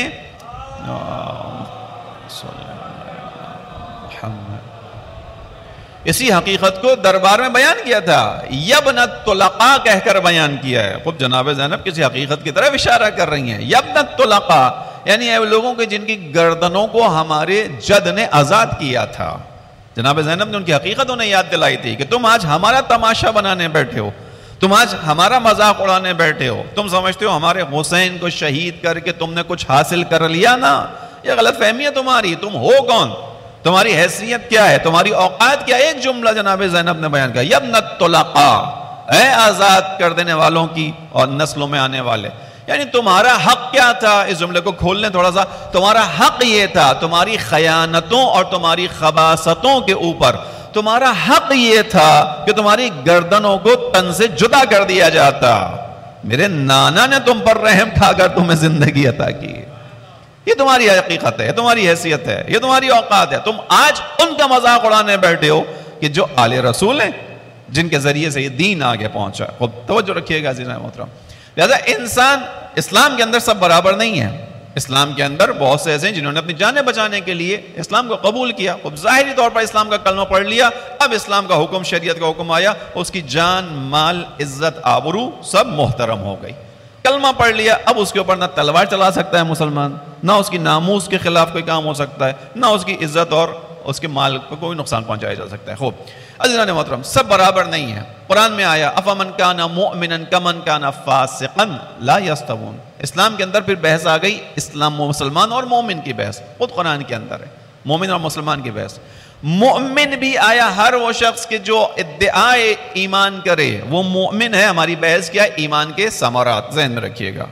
اسی حقیقت کو دربار میں بیان کیا تھا. یبنت طلقاء کہہ کر بیان کیا ہے. خود جناب زینب کسی حقیقت کی طرف اشارہ کر رہی ہیں. یبنت طلقاء یعنی اے لوگوں کے جن کی گردنوں کو ہمارے جد نے آزاد کیا تھا. جناب زینب نے ان کی حقیقت انہیں یاد دلائی تھی کہ تم آج ہمارا تماشا بنانے بیٹھے ہو، تم آج ہمارا مذاق اڑانے بیٹھے ہو، تم سمجھتے ہو ہمارے حسین کو شہید کر کے تم نے کچھ حاصل کر لیا. نا، یہ غلط فہمی ہے تمہاری. تم ہو کون؟ تمہاری حیثیت کیا ہے؟ تمہاری اوقات کیا؟ ایک جملہ جناب زینب نے بیان کیا، یبنت طلقاء، اے آزاد کر دینے والوں کی اور نسلوں میں آنے والے. یعنی تمہارا حق کیا تھا؟ اس جملے کو کھول لیں تھوڑا سا. تمہارا حق یہ تھا تمہاری خیانتوں اور تمہاری خباثتوں کے اوپر، تمہارا حق یہ تھا کہ تمہاری گردنوں کو تن سے جدا کر دیا جاتا. میرے نانا نے تم پر رحم کھا کر تمہیں زندگی عطا کی. یہ تمہاری حقیقت ہے، یہ تمہاری حیثیت ہے، یہ تمہاری اوقات ہے. تم آج ان کا مذاق اڑانے بیٹھے ہو کہ جو آل رسول ہیں، جن کے ذریعے سے یہ دین آگے پہنچا. خود توجہ رکھیے گا عزیزان محترم. لہذا انسان اسلام کے اندر سب برابر نہیں ہے. اسلام کے اندر بہت سے ایسے ہیں جنہوں نے اپنی جانیں بچانے کے لیے اسلام کو قبول کیا. خود ظاہری طور پر اسلام کا کلمہ پڑھ لیا، اب اسلام کا حکم، شریعت کا حکم آیا، اس کی جان، مال، عزت، آبرو سب محترم ہو گئی. کلمہ پڑھ لیا، اب اس کے اوپر نہ تلوار چلا سکتا ہے مسلمان، نہ اس کی ناموس کے خلاف کوئی کام ہو سکتا ہے، نہ اس کی عزت اور اس کے مال کو کوئی نقصان پہنچایا جا سکتا ہے. خوب عزیزان محترم، سب برابر نہیں ہے. قرآن میں آیا افمن کان مؤمنا کمن کان فاسقا لا یستوون. اسلام کے اندر پھر بحث آ گئی، اسلام مسلمان اور مومن کی بحث خود قرآن کے اندر ہے. مومن اور مسلمان کی بحث. مومن بھی آیا ہر وہ شخص کے جو ادعائے ایمان کرے وہ مومن ہے. ہماری بحث کیا ہے؟ ایمان کے ثمرات. ذہن میں رکھیے گا،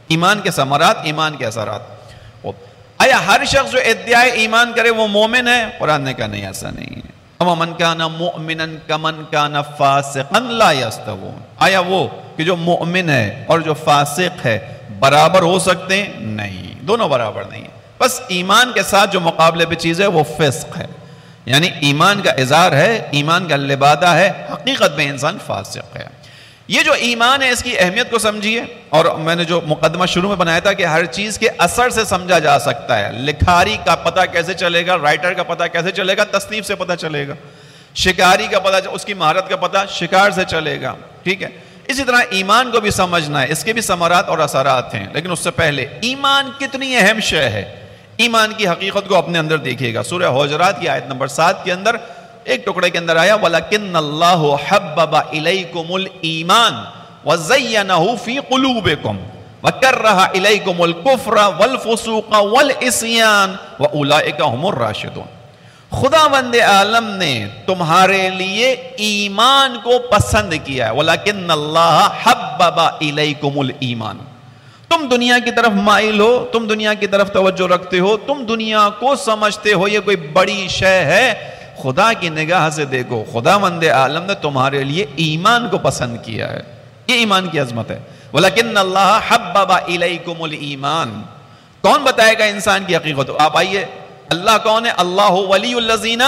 ایمان کے ثمرات، ایمان کے اثرات. آیا ہر شخص جو ادعائے ایمان کرے وہ مومن ہے؟ قرآن نے کہا نہیں، ایسا نہیں ہے. وَمَنْ كَانَ مُؤْمِنًا كَمَنْ كَانَ فَاسِقًا لَا يَسْتَوُونَ. آیا وہ کہ جو مؤمن ہے اور جو فاسق ہے برابر ہو سکتے ہیں؟ نہیں، دونوں برابر نہیں ہیں. بس ایمان کے ساتھ جو مقابلے پہ چیز ہے وہ فسق ہے، یعنی ایمان کا اظہار ہے، ایمان کا لبادہ ہے، حقیقت میں انسان فاسق ہے. یہ جو ایمان ہے اس کی اہمیت کو سمجھیے. اور میں نے جو مقدمہ شروع میں بنایا تھا کہ ہر چیز کے اثر سے سمجھا جا سکتا ہے. لکھاری کا پتہ کیسے چلے گا؟ رائٹر کا پتہ کیسے چلے گا؟ تصنیف سے پتہ چلے گا. شکاری کا پتہ، اس کی مہارت کا پتہ شکار سے چلے گا. ٹھیک ہے، اسی طرح ایمان کو بھی سمجھنا ہے، اس کے بھی ثمرات اور اثرات ہیں. لیکن اس سے پہلے ایمان کتنی اہم شے ہے، ایمان کی حقیقت کو اپنے اندر دیکھیے گا. سورہ حجرات کی آیت نمبر سات کے اندر ایک ٹکڑے کے اندر آیا وَلَكِنَّ اللَّهُ حَبَّبَ إِلَيْكُمُ الْإِيمَانَ وَزَيَّنَهُ فِي قُلُوبِكُمْ وَكَرَّهَ إِلَيْكُمُ الْكُفْرَ وَالْفُسُوقَ وَالْعِصْيَانَ وَأُولَئِكَ هُمُ الرَّاشِدُونَ. خداوند عالم نے تمہارے لیے ایمان کو پسند کیا ہے. وَلَكِنَّ اللَّهَ حَبَّبَ إِلَيْكُمُ الْإِيمَانَ. تم دنیا کی طرف مائل ہو، تم دنیا کی طرف توجہ رکھتے ہو، تم دنیا کو سمجھتے ہو یہ کوئی بڑی شے ہے. خدا کی نگاہ سے دیکھو، خداوند عالم نے تمہارے لیے ایمان کو پسند کیا ہے. یہ ایمان کی عظمت ہے. وَلَكِنَّ اللَّهَ حَبَّبَ إِلَيْكُمُ الْإِيمَانَ. کون بتائے گا انسان کی حقیقت؟ آپ آئیے. اللہ کون ہے؟ اللہ ولی الذین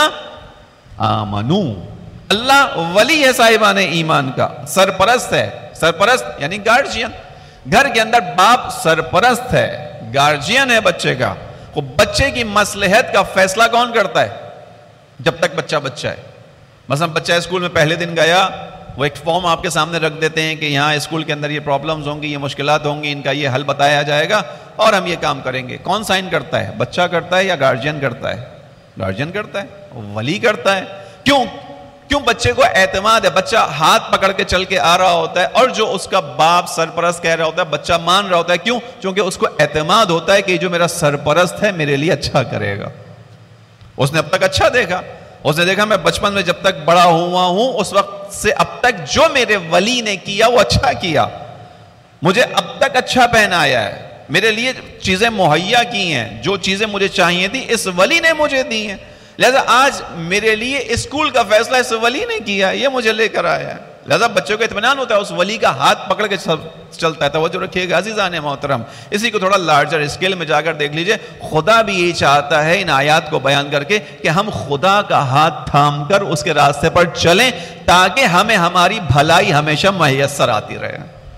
آمنوا. اللہ ولی ہے صاحبان ایمان کا، سرپرست ہے. سرپرست یعنی گارجین. گھر کے اندر باپ سرپرست ہے، گارجین ہے بچے کا. وہ بچے کی مصلحت کا فیصلہ کون کرتا ہے؟ جب تک بچہ بچہ ہے. مثلا بچہ اسکول میں پہلے دن گیا، وہ ایک فارم آپ کے سامنے رکھ دیتے ہیں کہ یہاں اسکول کے اندر یہ پرابلمز ہوں گی، یہ مشکلات ہوں گی، ان کا یہ حل بتایا جائے گا اور ہم یہ کام کریں گے. کون سائن کرتا ہے؟ بچہ کرتا ہے یا گارجین کرتا ہے؟ گارجین کرتا ہے، ولی کرتا ہے. کیوں؟ کیوں؟ بچے کو اعتماد ہے. بچہ ہاتھ پکڑ کے چل کے آ رہا ہوتا ہے اور جو اس کا باپ سرپرست کہہ رہا ہوتا ہے بچہ مان رہا ہوتا ہے. کیوں؟ کیونکہ اس کو اعتماد ہوتا ہے کہ جو میرا سرپرست ہے میرے لیے اچھا کرے گا. اس نے اب تک اچھا دیکھا، اس نے دیکھا میں بچپن میں جب تک بڑا ہوا ہوں اس وقت سے اب تک جو میرے ولی نے کیا وہ اچھا کیا، مجھے اب تک اچھا پہنایا ہے، میرے لیے چیزیں مہیا کی ہیں، جو چیزیں مجھے چاہیے تھی اس ولی نے مجھے دی ہیں. لہذا آج میرے لیے اسکول کا فیصلہ اس ولی نے کیا، یہ مجھے لے کر آیا ہے. لہذا بچوں کو اطمینان ہوتا ہے، اس ولی کا ہاتھ پکڑ کے چلتا ہے. توجہ رکھیے گا عزیزان محترم. اسی کو تھوڑا لارجر اسکیل میں جا کر دیکھ لیجئے. خدا بھی یہی چاہتا ہے ان آیات کو بیان کر کے کہ ہم خدا کا ہاتھ تھام کر اس کے راستے پر چلیں تاکہ ہمیں ہماری بھلائی ہمیشہ میسر آتی رہے.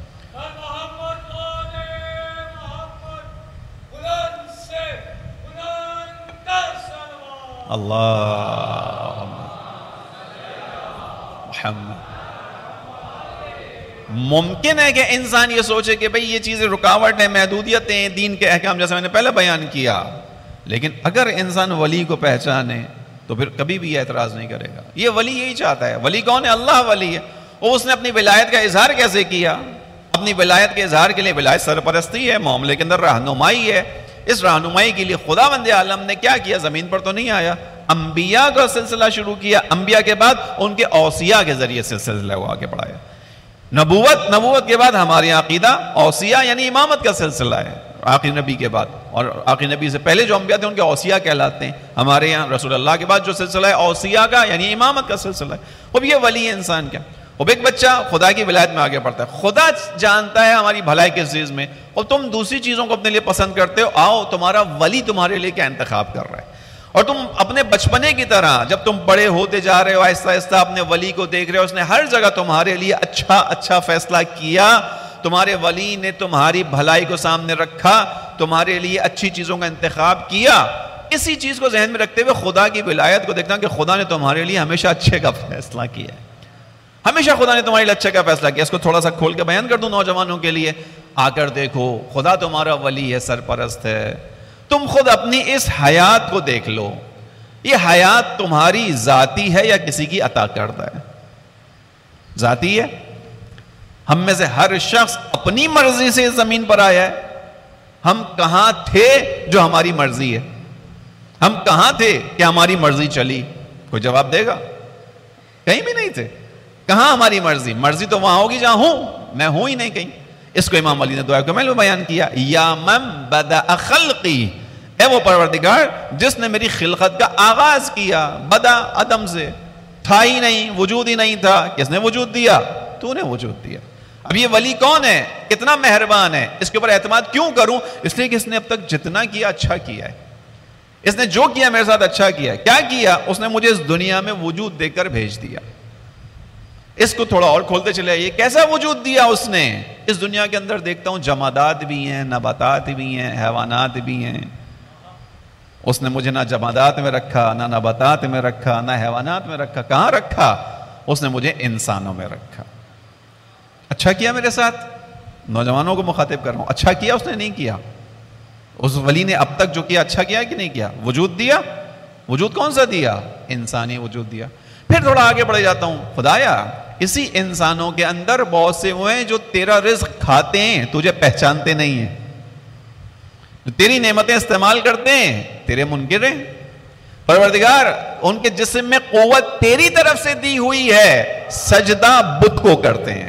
اللہ محمد. ممکن ہے کہ انسان یہ سوچے کہ بھئی یہ چیزیں رکاوٹ ہیں، محدودیتیں ہیں، دین کے احکام جیسے میں نے پہلے بیان کیا. لیکن اگر انسان ولی کو پہچانے تو پھر کبھی بھی یہ اعتراض نہیں کرے گا. یہ ولی یہی چاہتا ہے. ولی کون ہے؟ اللہ ولی ہے. اور اس نے اپنی ولایت کا اظہار کیسے کیا؟ اپنی ولایت کے اظہار کے لیے ولایت سرپرستی ہے، معاملے کے اندر رہنمائی ہے. اس رہنمائی کے لیے خداوند عالم نے کیا کیا؟ زمین پر تو نہیں آیا، انبیاء کا سلسلہ شروع کیا. انبیاء کے بعد ان کے اوصیاء کے ذریعے سلسلہ وہ آگے بڑھایا. نبوت نبوت کے بعد ہمارے عقیدہ اوصیاء یعنی امامت کا سلسلہ ہے آخری نبی کے بعد. اور آخری نبی سے پہلے جو انبیاء تھے ان کے اوصیاء کہلاتے ہیں. ہمارے یہاں رسول اللہ کے بعد جو سلسلہ ہے اوصیاء کا یعنی امامت کا سلسلہ ہے. اب یہ ولی ہے انسان کا. اب ایک بچہ خدا کی ولایت میں آگے بڑھتا ہے. خدا جانتا ہے ہماری بھلائی کس چیز میں، اور تم دوسری چیزوں کو اپنے لیے پسند کرتے ہو. آؤ تمہارا ولی تمہارے لیے کیا انتخاب کر رہا ہے. اور تم اپنے بچپنے کی طرح جب تم بڑے ہوتے جا رہے ہو آہستہ آہستہ اپنے ولی کو دیکھ رہے ہو، اس نے ہر جگہ تمہارے لیے اچھا اچھا فیصلہ کیا. تمہارے ولی نے تمہاری بھلائی کو سامنے رکھا، تمہارے لیے اچھی چیزوں کا انتخاب کیا. اسی چیز کو ذہن میں رکھتے ہوئے خدا کی ولایت کو دیکھنا کہ خدا نے تمہارے لیے ہمیشہ اچھے کا فیصلہ کیا ہے. ہمیشہ خدا نے تمہارے لیے اچھے کا فیصلہ کیا. اس کو تھوڑا سا کھول کے بیان کر دوں نوجوانوں کے لیے. آ کر دیکھو خدا تمہارا ولی ہے، سرپرست ہے. تم خود اپنی اس حیات کو دیکھ لو. یہ حیات تمہاری ذاتی ہے یا کسی کی عطا کردہ ہے؟ ذاتی ہے. ہم میں سے ہر شخص اپنی مرضی سے اس زمین پر آیا ہے. ہم کہاں تھے جو ہماری مرضی ہے؟ ہم کہاں تھے کہ ہماری مرضی چلی؟ کوئی جواب دے گا؟ کہیں بھی نہیں تھے. کہاں ہماری مرضی؟ مرضی تو وہاں ہوگی جہاں ہوں. میں ہوں ہی نہیں کہیں. اس کو امام علی نے دعائے کمیل میں بیان کیا، یا من بدأ خلقی، اے وہ پروردگار جس نے میری خلقت کا آغاز کیا، بدا عدم سے، تھا ہی نہیں، وجود ہی نہیں تھا، کس نے وجود دیا؟ تو نے وجود دیا۔ اب یہ ولی کون ہے؟ کتنا مہربان ہے، اس کے اوپر اعتماد کیوں کروں؟ اس لیے کہ اس نے اب تک جتنا کیا اچھا کیا ہے، اس نے جو کیا میرے ساتھ اچھا کیا ہے۔ کیا کیا؟ اس نے مجھے اس دنیا میں وجود دے کر بھیج دیا۔ اس کو تھوڑا اور کھولتے چلے آئیے، کیسا وجود دیا اس نے؟ اس دنیا کے اندر دیکھتا ہوں جمادات بھی ہیں، نباتات بھی ہیں، حیوانات بھی ہیں۔ اس نے مجھے نہ جمادات میں رکھا، نہ نباتات میں رکھا، نہ حیوانات میں رکھا، کہاں رکھا؟ اس نے مجھے انسانوں میں رکھا۔ اچھا کیا میرے ساتھ؟ نوجوانوں کو مخاطب کر رہا ہوں، اچھا کیا اس نے؟ نہیں کیا۔ اس ولی نے اب تک جو کیا اچھا کیا کہ نہیں کیا؟ وجود دیا۔ وجود کون سا دیا؟ انسانی وجود دیا۔ پھر تھوڑا آگے بڑھ جاتا ہوں، خدایا اسی انسانوں کے اندر بہت سے ہوئے ہیں جو تیرا رزق کھاتے ہیں، تجھے پہچانتے نہیں ہیں، جو تیری نعمتیں استعمال کرتے ہیں، تیرے منکر ہیں۔ پروردگار ان کے جسم میں قوت تیری طرف سے دی ہوئی ہے، سجدہ بت کو کرتے ہیں،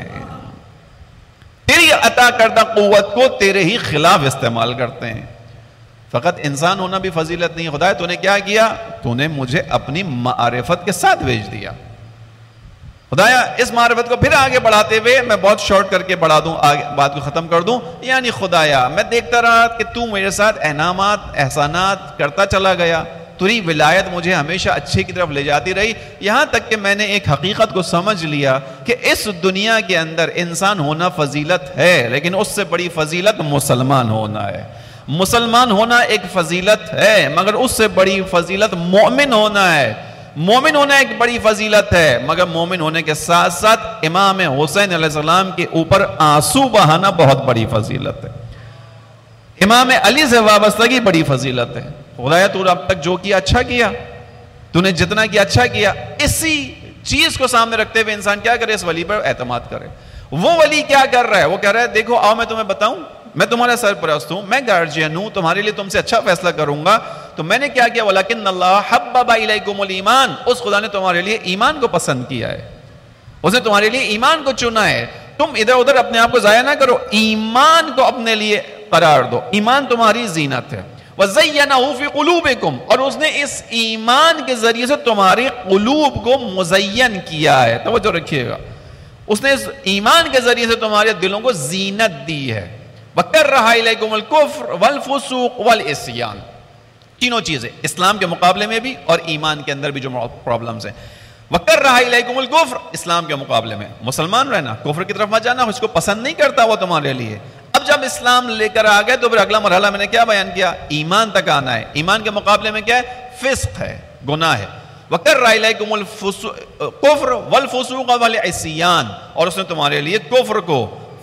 تیری عطا کردہ قوت کو تیرے ہی خلاف استعمال کرتے ہیں۔ فقط انسان ہونا بھی فضیلت نہیں، خدا تو نے کیا کیا؟ تو نے مجھے اپنی معرفت کے ساتھ بھیج دیا۔ خدایا اس معرفت کو پھر آگے بڑھاتے ہوئے میں بہت شارٹ کر کے بڑھا دوں، آگے بات کو ختم کر دوں، یعنی خدایا میں دیکھتا رہا کہ تو میرے ساتھ انعامات احسانات کرتا چلا گیا، تیری ولایت مجھے ہمیشہ اچھے کی طرف لے جاتی رہی، یہاں تک کہ میں نے ایک حقیقت کو سمجھ لیا کہ اس دنیا کے اندر انسان ہونا فضیلت ہے، لیکن اس سے بڑی فضیلت مسلمان ہونا ہے۔ مسلمان ہونا ایک فضیلت ہے، مگر اس سے بڑی فضیلت مومن ہونا ہے۔ مومن ہونا ایک بڑی فضیلت ہے، مگر مومن ہونے کے ساتھ ساتھ امام حسین علیہ السلام کے اوپر آنسو بہانا بہت بڑی فضیلت ہے۔ امام علی سے وابستگی بڑی فضیلت ہے۔ خدایا تو اب تک جو کیا اچھا کیا، تو نے جتنا کیا اچھا کیا۔ اسی چیز کو سامنے رکھتے ہوئے انسان کیا کرے؟ اس ولی پر اعتماد کرے۔ وہ ولی کیا کر رہا ہے؟ وہ کہہ رہا ہے دیکھو آؤ میں تمہیں بتاؤں، میں تمہارا سرپرست ہوں، میں گارجین ہوں، تمہارے لیے تم سے اچھا فیصلہ کروں گا۔ تو میں نے کیا کیا؟ وَلَكِنَّ اللَّهَ حَبَّبَ إِلَيْكُمُ الْإِيمَانَ، اس خدا نے تمہارے لیے ایمان کو پسند کیا ہے، اس نے تمہارے لیے ایمان کو چنا ہے۔ تم ادھر ادھر اپنے آپ کو ضائع نہ کرو، ایمان کو اپنے لیے قرار دو، ایمان تمہاری زینت ہے۔ وَزَيَّنَهُ فِي قُلُوبِكُمْ، اور اس نے اس ایمان کے ذریعے سے تمہاری قلوب کو مزین کیا ہے۔ توجہ رکھیے گا، اس نے اس ایمان کے ذریعے سے تمہارے دلوں کو زینت دی ہے۔ وَكَرَّهَ إِلَيْكُمُ الْكُفْرَ وَالْفُسُوقَ وَالْعِصْيَانَ، تینوں چیزیں اسلام کے مقابلے میں بھی اور ایمان کے اندر بھی جو پرابلمز ہیں۔ وَكَرَّهَ إِلَيْكُمُ الْكُفْرَ، اسلام کے مقابلے میں مسلمان رہنا، کفر کی طرف مت جانا، اس کو پسند نہیں کرتا وہ تمہارے لیے۔ اب جب اسلام لے کر آ گئے تو پھر اگلا مرحلہ میں نے کیا بیان کیا؟ ایمان تک آنا ہے۔ ایمان کے مقابلے میں کیا ہے؟ فسق ہے، گناہ ہے۔ وَكَرَّهَ إِلَيْكُمُ الْكُفْرَ وَالْفُسُوقَ وَالْعِصْيَانَ، اور اس نے تمہارے لیے کفر کو،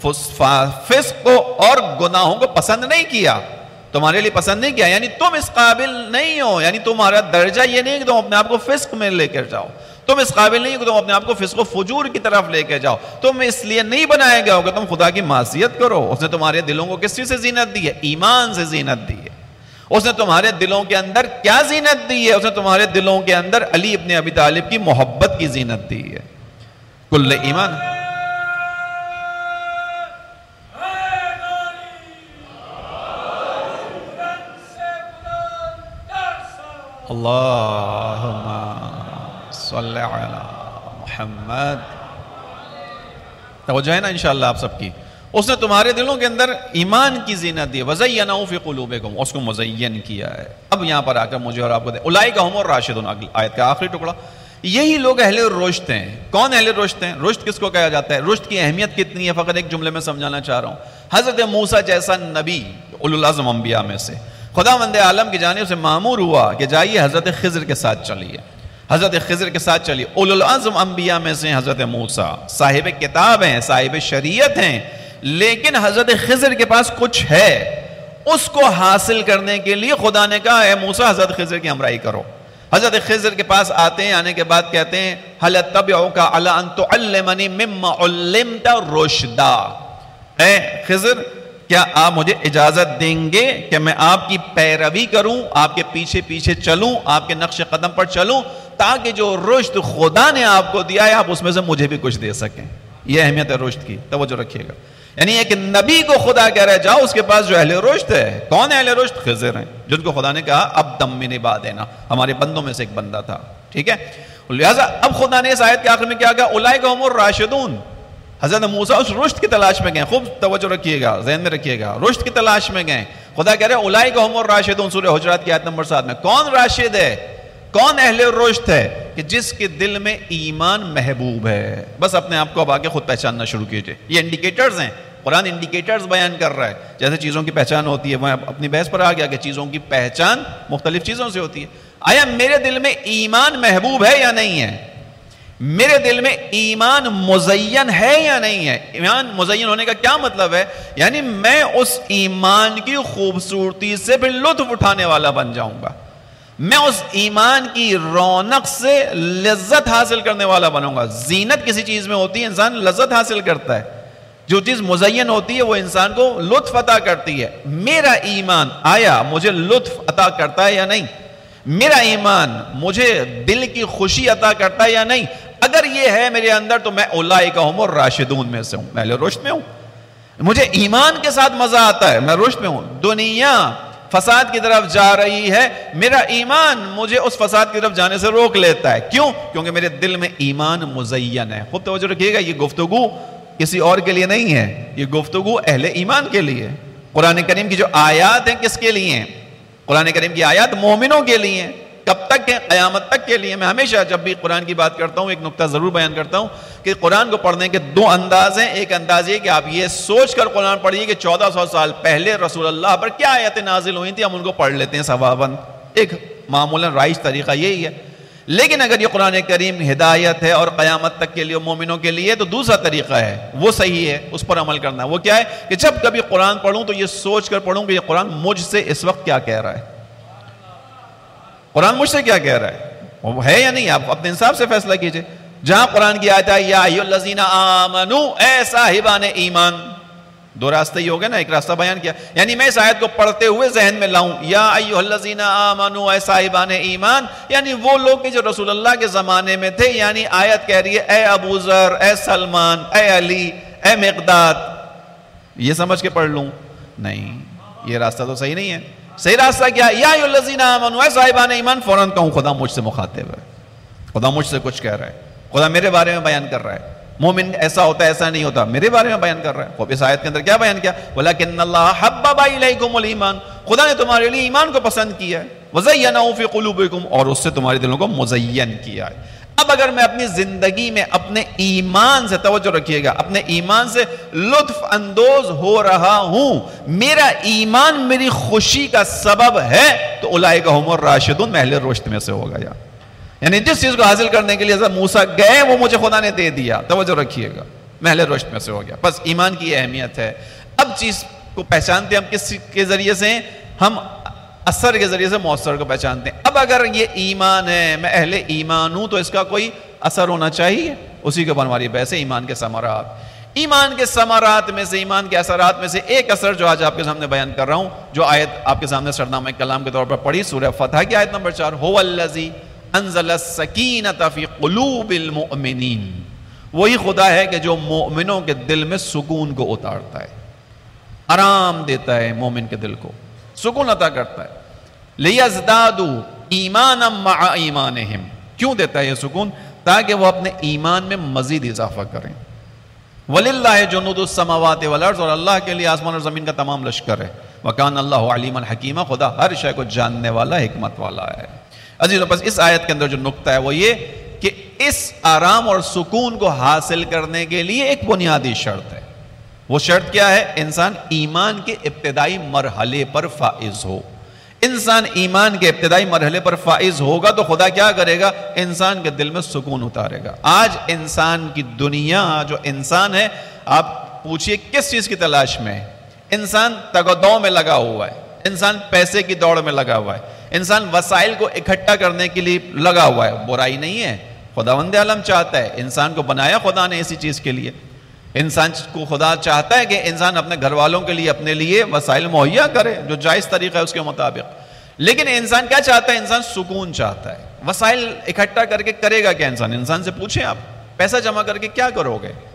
فسق کو اور گناہوں کو پسند نہیں کیا، تمہارے لیے پسند نہیں کیا، یعنی تم اس قابل نہیں ہو، یعنی تمہارا درجہ یہ نہیں کہ تم اپنے آپ کو فسق میں لے کر جاؤ، تم اس قابل نہیں ہو کہ تم اپنے آپ کو فسق و فجور کی طرف لے کے جاؤ، تم اس لیے نہیں بنائے گئے ہو کہ تم خدا کی معصیت کرو۔ اس نے تمہارے دلوں کو کس چیز سے زینت دی ہے؟ ایمان سے زینت دی ہے۔ اس نے تمہارے دلوں کے اندر کیا زینت دی ہے؟ اس نے تمہارے دلوں کے اندر علی ابن ابی طالب کی محبت کی زینت دی ہے۔ کل ایمان اللہم صلی علی محمد، توجہ ہے نا انشاءاللہ آپ سب کی۔ اس نے تمہارے دلوں کے اندر ایمان کی زینت دی ہے، وَزَيَّنَهُ فِي قُلُوبِكُمْ، اس کو مزین کیا ہے۔ اب یہاں پر آ کر مجھے اور آپ کو دے اولئک هم الراشدون، آیت کا آخری ٹکڑا، یہی لوگ اہل رشد ہیں۔ کون اہل رشد ہیں؟ رشد کس کو کہا جاتا ہے؟ رشد کی اہمیت کتنی ہے فقط ایک جملے میں سمجھانا چاہ رہا ہوں۔ حضرت موسیٰ جیسا نبی اولو العزم انبیاء میں سے خداوند عالم کی جانب سے مامور ہوا کہ جائیے حضرت خضر کے ساتھ چلیے، حضرت خضر کے ساتھ چلیے۔ اولو العزم انبیاء میں سے حضرت موسیٰ صاحب کتاب ہیں، صاحب شریعت ہیں، لیکن حضرت خضر کے پاس کچھ ہے، اس کو حاصل کرنے کے لیے خدا نے کہا اے موسیٰ حضرت خضر کی ہمراہی کرو۔ حضرت خضر کے پاس آتے ہیں، آنے کے بعد کہتے ہیں هل اتبعک علی ان تعلمنی مما علمت رشدا، اے خضر کیا آپ مجھے اجازت دیں گے کہ میں آپ کی پیروی کروں، آپ کے پیچھے پیچھے چلوں، آپ کے نقش قدم پر چلوں، تاکہ جو رشد خدا نے آپ کو دیا ہے آپ اس میں سے مجھے بھی کچھ دے سکیں۔ یہ اہمیت ہے رشد کی، توجہ رکھیے گا۔ یعنی ایک نبی کو خدا کہہ رہا ہے جاؤ اس کے پاس جو اہل رشد ہے. کون ہے اہل رشد؟ خضر ہیں, جن کو خدا نے کہا اب دم من عبادنا, ہمارے بندوں میں سے ایک بندہ تھا. ٹھیک ہے, لہٰذا اب خدا نے اس آیت کے آخر میں کیا کہا, اولئک هم الراشدون. حضرت موسیٰ اس رشد کی تلاش میں گئے. خوب توجہ رکھیے گا, ذہن میں رکھیے گا, رشد کی تلاش میں گئے. خدا کہہ رہے ہیں اولئک هم الراشدون, سورہ حجرات کی آیت نمبر سات میں. کون راشد ہے, کون اہل رشد ہے؟ کہ جس کے دل میں ایمان محبوب ہے. بس اپنے آپ کو اب آگے خود پہچاننا شروع کیجئے. یہ انڈیکیٹرز ہیں, قرآن انڈیکیٹرز بیان کر رہا ہے. جیسے چیزوں کی پہچان ہوتی ہے, میں اپنی بحث پر آ گیا کہ چیزوں کی پہچان مختلف چیزوں سے ہوتی ہے. آیا میرے دل میں ایمان محبوب ہے یا نہیں ہے؟ میرے دل میں ایمان مزین ہے یا نہیں ہے؟ ایمان مزین ہونے کا کیا مطلب ہے؟ یعنی میں اس ایمان کی خوبصورتی سے پھر لطف اٹھانے والا بن جاؤں گا, میں اس ایمان کی رونق سے لذت حاصل کرنے والا بنوں گا. زینت کسی چیز میں ہوتی ہے, انسان لذت حاصل کرتا ہے. جو چیز مزین ہوتی ہے وہ انسان کو لطف عطا کرتی ہے. میرا ایمان آیا مجھے لطف عطا کرتا ہے یا نہیں؟ میرا ایمان مجھے دل کی خوشی عطا کرتا ہے یا نہیں؟ اگر یہ ہے میرے اندر تو میں اولئک هم الراشدون میں سے ہوں, میں اہل رشد میں ہوں. مجھے ایمان کے ساتھ مزہ آتا ہے, میں رشد میں ہوں. دنیا فساد کی طرف جا رہی ہے, میرا ایمان مجھے اس فساد کی طرف جانے سے روک لیتا ہے. کیوں؟ کیونکہ میرے دل میں ایمان مزین ہے. خوب توجہ رکھیے گا, یہ گفتگو کسی اور کے لیے نہیں ہے, یہ گفتگو اہل ایمان کے لیے. قرآن کریم کی جو آیات ہیں کس کے لیے ہیں؟ قرآن کریم کی آیات مومنوں کے لیے ہیں. کب تک ہیں؟ قیامت تک کے لیے. میں ہمیشہ جب بھی قرآن کی بات کرتا ہوں ایک نقطہ ضرور بیان کرتا ہوں کہ قرآن کو پڑھنے کے دو انداز ہیں. ایک انداز یہ کہ آپ یہ سوچ کر قرآن پڑھیے کہ چودہ سو سال پہلے رسول اللہ پر کیا آیتیں نازل ہوئی تھیں, ہم ان کو پڑھ لیتے ہیں ثواباً. ایک معمولاً رائج طریقہ یہی ہے. لیکن اگر یہ قرآن کریم ہدایت ہے اور قیامت تک کے لیے مومنوں کے لیے, تو دوسرا طریقہ ہے, وہ صحیح ہے, اس پر عمل کرنا. وہ کیا ہے کہ جب کبھی قرآن پڑھوں تو یہ سوچ کر پڑھوں کہ یہ قرآن مجھ سے اس وقت کیا کہہ رہا ہے. قرآن مجھ سے کیا کہہ رہا ہے, وہ ہے یا نہیں؟ آپ اپنے انصاف سے فیصلہ کیجئے. جہاں قرآن کی آیت ہے یا ایھا الذین آمنوا, اے صاحبان ایمان, دو راستے ہی ہو گئے نا, ایک راستہ بیان کیا. یعنی میں اس آیت کو پڑھتے ہوئے ذہن میں لاؤں یا ایھا الذین آمنوا, اے صاحبان ایمان, یعنی وہ لوگ جو رسول اللہ کے زمانے میں تھے. یعنی آیت کہہ رہی ہے اے ابو ذر, اے سلمان, اے علی, اے مقداد, یہ سمجھ کے پڑھ لوں؟ نہیں, یہ راستہ تو صحیح نہیں ہے. صحیح راستہ کیا ہے؟ یا ایھا الذین آمنوا, اے صاحبان ایمان, فوراً کہوں خدا مجھ سے مخاطب ہے, خدا مجھ سے کچھ کہہ رہا ہے, خدا میرے بارے میں بیان کر رہا ہے. مومن ایسا ہوتا ہے ایسا نہیں ہوتا, میرے بارے میں بیان کر رہا ہے. خوب اس آیت کے اندر کیا بیان کیا؟ وَلَكِنَّ اللَّهَ حَبَّبَ إِلَيْكُمُ الْإِيمَانَ, خدا نے تمہارے لیے ایمان کو پسند کیا ہے. وَزَيَّنَهُ فِي قُلُوبِكُمْ, اور اس سے تمہارے دلوں کو مزین کیا ہے. اب اگر میں اپنی زندگی میں اپنے ایمان سے, توجہ رکھیے گا, اپنے ایمان سے لطف اندوز ہو رہا ہوں, میرا ایمان میری خوشی کا سبب ہے, تو اولئک هم الراشدون, میں اہل رشد میں سے ہوگا. یا یعنی جس چیز کو حاصل کرنے کے لیے حضرت موسیٰ گئے وہ مجھے خدا نے دے دیا, توجہ رکھیے گا, میں اہل رشد میں سے ہو گیا. بس ایمان کی اہمیت ہے. اب چیز کو پہچانتے ہم کس کے ذریعے سے؟ ہم اثر کے ذریعے سے مؤثر کو پہچانتے ہیں. اب اگر یہ ایمان ہے, میں اہل ایمان ہوں, تو اس کا کوئی اثر ہونا چاہیے. اسی کے اوپر ہماری بحث ہے, ایمان کے ثمرات. ایمان کے ثمرات میں سے, ایمان کے اثرات میں سے ایک اثر جو آج آپ کے سامنے بیان کر رہا ہوں, جو آیت آپ کے سامنے سرنامہ کلام کے طور پر پڑھی, سورہ فتح کی آیت نمبر چار, هو الذی انزل السکینۃ فی قلوب المؤمنین, وہی خدا ہے کہ جو مومنوں کے دل میں سکون کو اتارتا ہے, آرام دیتا ہے مومن کے دل کو, سکون عطا کرتا ہے. لیزدادوا ایمانا مع ایمانہم, کیوں دیتا ہے یہ سکون؟ تاکہ وہ اپنے ایمان میں مزید اضافہ کریں. وَلِلَّهِ جُنُودُ السَّمَاوَاتِ وَالْأَرْضِ, اور اللہ کے لیے آسمان اور زمین کا تمام لشکر ہے. وَكَانَ اللَّهُ عَلِيمًا حَكِيمًا, خدا ہر شے کو جاننے والا, حکمت والا ہے. عزیزو, بس اس آیت کے اندر جو نقطہ ہے وہ یہ کہ اس آرام اور سکون کو حاصل کرنے کے لیے ایک بنیادی شرط ہے. وہ شرط کیا ہے؟ انسان ایمان کے ابتدائی مرحلے پر فائز ہو. انسان ایمان کے ابتدائی مرحلے پر فائز ہوگا تو خدا کیا کرے گا؟ انسان کے دل میں سکون اتارے گا. آج انسان کی دنیا, جو انسان ہے, آپ پوچھئے کس چیز کی تلاش میں ہے؟ انسان تگ و دو میں لگا ہوا ہے, انسان پیسے کی دوڑ میں لگا ہوا ہے, انسان وسائل کو اکٹھا کرنے کے لیے لگا ہوا ہے. برائی نہیں ہے, خداوند عالم چاہتا ہے, انسان کو بنایا خدا نے اسی چیز کے لیے. انسان کو خدا چاہتا ہے کہ انسان اپنے گھر والوں کے لیے, اپنے لیے وسائل مہیا کرے جو جائز طریقہ ہے اس کے مطابق. لیکن انسان کیا چاہتا ہے؟ انسان سکون چاہتا ہے. وسائل اکٹھا کر کے کرے گا کیا انسان؟ انسان سے پوچھیں آپ, پیسہ جمع کر کے کیا کرو گے؟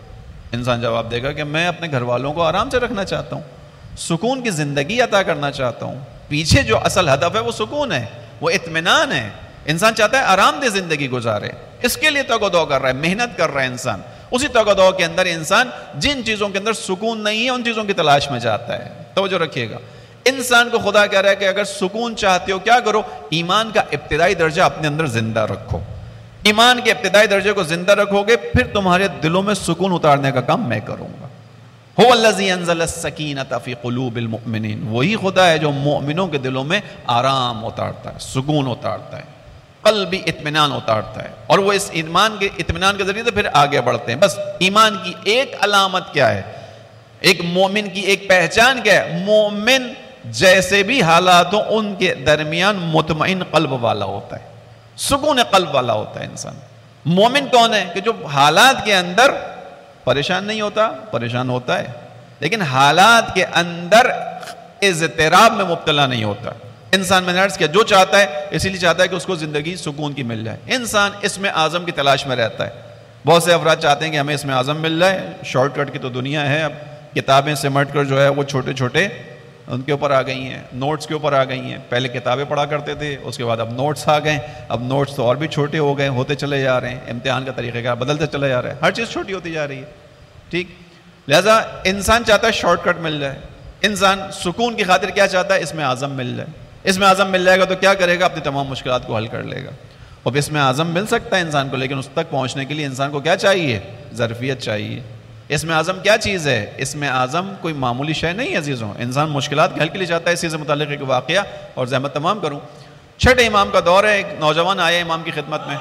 انسان جواب دے گا کہ میں اپنے گھر والوں کو آرام سے رکھنا چاہتا ہوں، سکون کی زندگی عطا کرنا چاہتا ہوں. پیچھے جو اصل ہدف ہے وہ سکون ہے، وہ اطمینان ہے. انسان چاہتا ہے آرام دہ زندگی گزارے، اس کے لیے تگ و دو کر رہا ہے، محنت کر رہا ہے انسان. اسی تگ و دو کے اندر انسان جن چیزوں کے اندر سکون نہیں ہے ان چیزوں کی تلاش میں جاتا ہے. توجہ رکھیے گا، انسان کو خدا کہہ رہا ہے کہ اگر سکون چاہتے ہو کیا کرو؟ ایمان کا ابتدائی درجہ اپنے اندر زندہ رکھو. ایمان کے ابتدائی درجے کو زندہ رکھو گے پھر تمہارے دلوں میں سکون اتارنے کا کام میں کروں گا. هو الذی انزل السکینۃ فی قلوب المؤمنین، وہی خدا ہے جو مومنوں کے دلوں میں آرام اتارتا ہے، سکون اتارتا ہے، قلبی اطمینان اتارتا ہے. اور وہ اس ایمان کے اطمینان کے ذریعے سے پھر آگے بڑھتے ہیں. بس ایمان کی ایک علامت کیا ہے، ایک مومن کی ایک پہچان کیا ہے؟ مومن جیسے بھی حالات ہوں ان کے درمیان مطمئن قلب والا ہوتا ہے، سکون قلب والا ہوتا ہے انسان. مومن کون ہے؟ کہ جو حالات کے اندر پریشان نہیں ہوتا، پریشان ہوتا ہے لیکن حالات کے اندر اضطراب میں مبتلا نہیں ہوتا. انسان میں نے عرض کیا جو چاہتا ہے اسی لیے چاہتا ہے کہ اس کو زندگی سکون کی مل جائے. انسان اسم اعظم کی تلاش میں رہتا ہے. بہت سے افراد چاہتے ہیں کہ ہمیں اسم اعظم مل جائے، شارٹ کٹ کی تو دنیا ہے، اب کتابیں سمٹ کر جو ہے وہ چھوٹے چھوٹے ان کے اوپر آ گئی ہیں، نوٹس کے اوپر آ گئی ہیں. پہلے کتابیں پڑھا کرتے تھے، اس کے بعد اب نوٹس آ گئے. اب نوٹس تو اور بھی چھوٹے ہو گئے، ہوتے چلے جا رہے ہیں، امتحان کا طریقہ کار بدلتے چلے جا رہے ہیں، ہر چیز چھوٹی ہوتی جا رہی ہے. ٹھیک، لہذا انسان چاہتا ہے شارٹ کٹ مل جائے. انسان سکون کی خاطر کیا چاہتا ہے؟ اس میں اعظم مل جائے. اس میں اعظم مل جائے گا تو کیا کرے گا؟ اپنی تمام مشکلات کو حل کر لے گا. اب اس میں اعظم مل سکتا ہے انسان کو، لیکن اس تک پہنچنے کے لیے انسان کو کیا چاہیے؟ ظرفیت چاہیے. اس میں اعظم کیا چیز ہے؟ اس میں اعظم کوئی معمولی شے نہیں ہے عزیزوں. انسان مشکلات کے حل کے لیے چاہتا ہے. اسی سے متعلق ایک واقعہ اور زحمت تمام کروں. چھٹے امام کا دور ہے، ایک نوجوان آیا امام کی خدمت میں.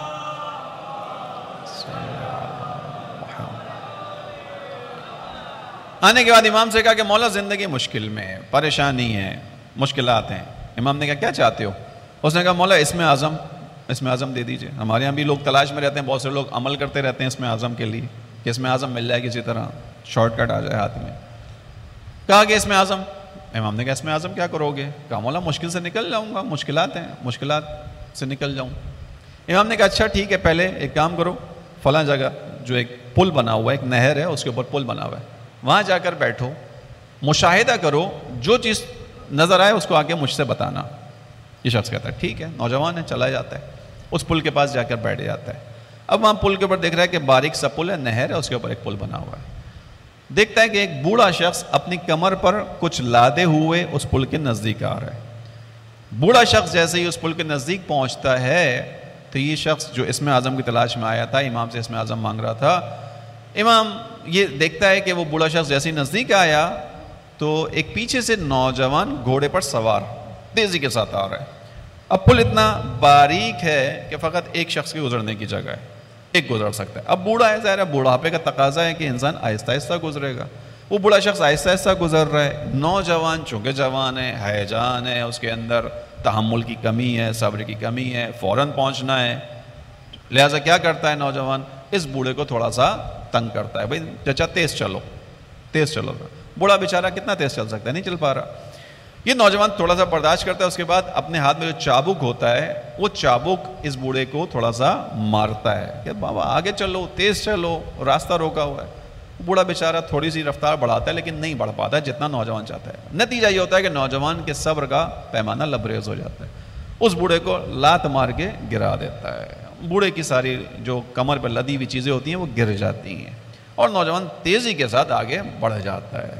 آنے کے بعد امام سے کہا کہ مولا زندگی مشکل میں ہے، پریشانی ہے، مشکلات ہیں. امام نے کہا کیا چاہتے ہو؟ اس نے کہا مولا اس میں اعظم، اس میں اعظم دے دیجئے. ہمارے یہاں بھی لوگ تلاش میں رہتے ہیں، بہت سے لوگ عمل کرتے رہتے ہیں اس میں اعظم کے لیے کہ اس میں اعظم مل جائے، کسی طرح شارٹ کٹ آ جائے ہاتھ میں. کہا کہ اس میں اعظم. امام نے کہا اس میں اعظم کیا کرو گے؟ کہا مولا مشکل سے نکل جاؤں گا، مشکلات ہیں، مشکلات سے نکل جاؤں. امام نے کہا اچھا ٹھیک ہے، پہلے ایک کام کرو، فلاں جگہ جو ایک پل بنا ہوا ہے، ایک نہر ہے اس کے اوپر پل بنا ہوا ہے، وہاں جا کر بیٹھو، مشاہدہ کرو، جو چیز نظر آئے اس کو آ کے مجھ سے بتانا. یہ شخص کہتا ہے ٹھیک ہے، نوجوان ہے، چلا جاتا ہے، اس پل کے پاس جا کر بیٹھ جاتا ہے. اب وہاں پل کے اوپر دیکھ رہا ہے کہ باریک سا پل ہے، نہر ہے، اس کے اوپر ایک پل بنا ہوا ہے. دیکھتا ہے کہ ایک بوڑھا شخص اپنی کمر پر کچھ لادے ہوئے اس پل کے نزدیک آ رہا ہے. بوڑھا شخص جیسے ہی اس پل کے نزدیک پہنچتا ہے تو یہ شخص جو اسم اعظم کی تلاش میں آیا تھا، امام سے اسم اعظم مانگ رہا تھا، امام یہ دیکھتا ہے کہ وہ بوڑھا شخص جیسے ہی نزدیک آیا تو ایک پیچھے سے نوجوان گھوڑے پر سوار تیزی کے ساتھ آ رہا ہے. اب پل اتنا باریک ہے کہ فقط ایک شخص کے گزرنے کی جگہ ہے، ایک گزر سکتا ہے. اب بوڑھا ہے، ظاہر ہے بوڑھاپے کا تقاضا ہے کہ انسان آہستہ آہستہ گزرے گا. وہ بوڑھا شخص آہستہ آہستہ گزر رہا ہے. نوجوان چونکہ جوان ہے، ہیجان ہے، اس کے اندر تحمل کی کمی ہے، صبر کی کمی ہے، فوراً پہنچنا ہے. لہٰذا کیا کرتا ہے نوجوان؟ اس بوڑھے کو تھوڑا سا تنگ کرتا ہے، بھائی چچا تیز چلو، تیز چلو. بوڑھا بیچارہ کتنا تیز چل سکتا ہے؟ نہیں چل پا رہا. یہ نوجوان تھوڑا سا برداشت کرتا ہے، اس کے بعد اپنے ہاتھ میں جو چابک ہوتا ہے وہ چابک اس بوڑھے کو تھوڑا سا مارتا ہے کہ بابا آگے چلو، تیز چلو، راستہ روکا ہوا ہے. بوڑھا بیچارہ تھوڑی سی رفتار بڑھاتا ہے لیکن نہیں بڑھ پاتا جتنا نوجوان چاہتا ہے. نتیجہ یہ ہوتا ہے کہ نوجوان کے صبر کا پیمانہ لبریز ہو جاتا ہے. اس بوڑھے کو لات مار کے گرا دیتا ہے. بوڑھے کی ساری جو کمر پہ لدی ہوئی چیزیں ہوتی ہیں وہ گر جاتی ہیں اور نوجوان تیزی کے ساتھ آگے بڑھ جاتا ہے.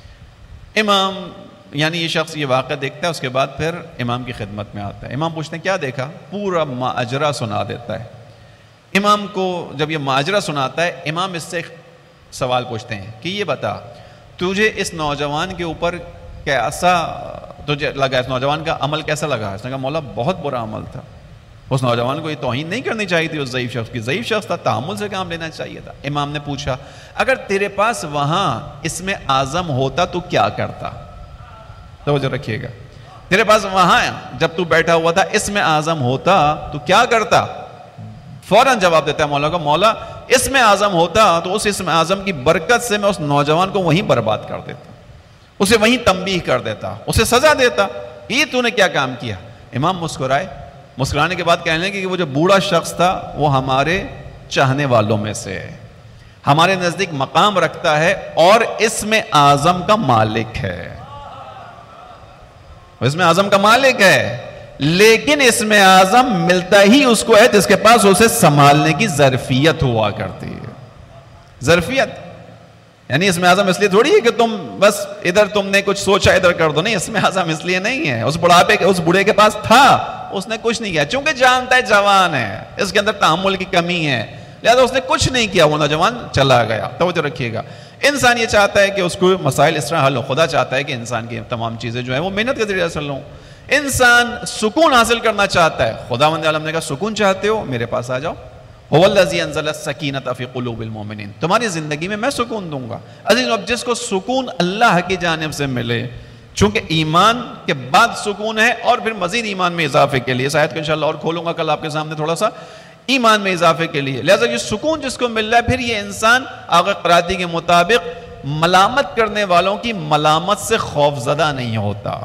امام یعنی یہ شخص یہ واقعہ دیکھتا ہے، اس کے بعد پھر امام کی خدمت میں آتا ہے. امام پوچھتے ہیں کیا دیکھا؟ پورا ماجرا سنا دیتا ہے. امام کو جب یہ ماجرا سناتا ہے، امام اس سے سوال پوچھتے ہیں کہ یہ بتا تجھے اس نوجوان کے اوپر کیسا تجھے لگا، اس نوجوان کا عمل کیسا لگا؟ اس نے کہا مولا بہت برا عمل تھا. اس نوجوان کو یہ توہین نہیں کرنی چاہیے تھی، اس ضعیف شخص کی. ضعیف شخص تھا، تحمل سے کام لینا چاہیے تھا. امام نے پوچھا اگر تیرے پاس وہاں اس میں اعظم ہوتا تو کیا کرتا؟ توجہ رکھیے گا، تیرے پاس وہاں جب تو بیٹھا ہوا تھا اس میں اعظم ہوتا تو کیا کرتا؟ فوراً جواب دیتا ہے مولا کو، مولا اس میں اعظم ہوتا تو اس اسم اعظم کی برکت سے میں اس نوجوان کو وہیں برباد کر دیتا، اسے وہیں تنبیہ کر دیتا، اسے سزا دیتا. یہ تو نے کیا کام کیا؟ امام مسکرائے. مسکرانے کے بعد کہنے لگے کہ وہ جو بوڑھا شخص تھا وہ ہمارے چاہنے والوں میں سے ہے، ہمارے نزدیک مقام رکھتا ہے اور اسم اعظم کا مالک ہے، اسم اعظم کا مالک ہے، لیکن اسم اعظم ملتا ہی اس کو ہے جس کے پاس اسے سنبھالنے کی ظرفیت ہوا کرتی ہے. ظرفیت یعنی اسم اعظم اس لیے تھوڑی ہے کہ تم بس ادھر تم نے کچھ سوچا ادھر کر دو، نہیں، اسم اعظم اس لیے نہیں ہے. اس بڑھاپے اس بوڑھے کے پاس تھا، اس نے کچھ نہیں کیا، چونکہ جانتا ہے جوان ہے، اس کے اندر تحمل کی کمی ہے، لہذا اس نے کچھ نہیں کیا، وہ نوجوان چلا گیا. توجہ رکھیے گا، انسان یہ چاہتا ہے کہ اس کو مسائل اس طرح حل ہو. خدا چاہتا ہے کہ انسان کی تمام چیزیں جو ہیں وہ محنت کے ذریعے حاصل ہوں. انسان سکون حاصل کرنا چاہتا ہے. خداوند عالم نے کہا سکون چاہتے ہو میرے پاس آ جاؤ. هو الذی انزل السکینۃ فی قلوب المؤمنین، تمہاری زندگی میں میں سکون دوں گا. عزیز، اب جس کو سکون اللہ کی جانب سے ملے، چونکہ ایمان کے بعد سکون ہے اور پھر مزید ایمان میں اضافے کے لیے، اس آیت کو انشاءاللہ اور کھولوں گا کل آپ کے سامنے تھوڑا سا، ایمان میں اضافے کے لیے. لہذا یہ سکون جس کو مل رہا ہے، پھر یہ انسان آقا قراتی کے مطابق ملامت کرنے والوں کی ملامت سے خوف زدہ نہیں ہوتا.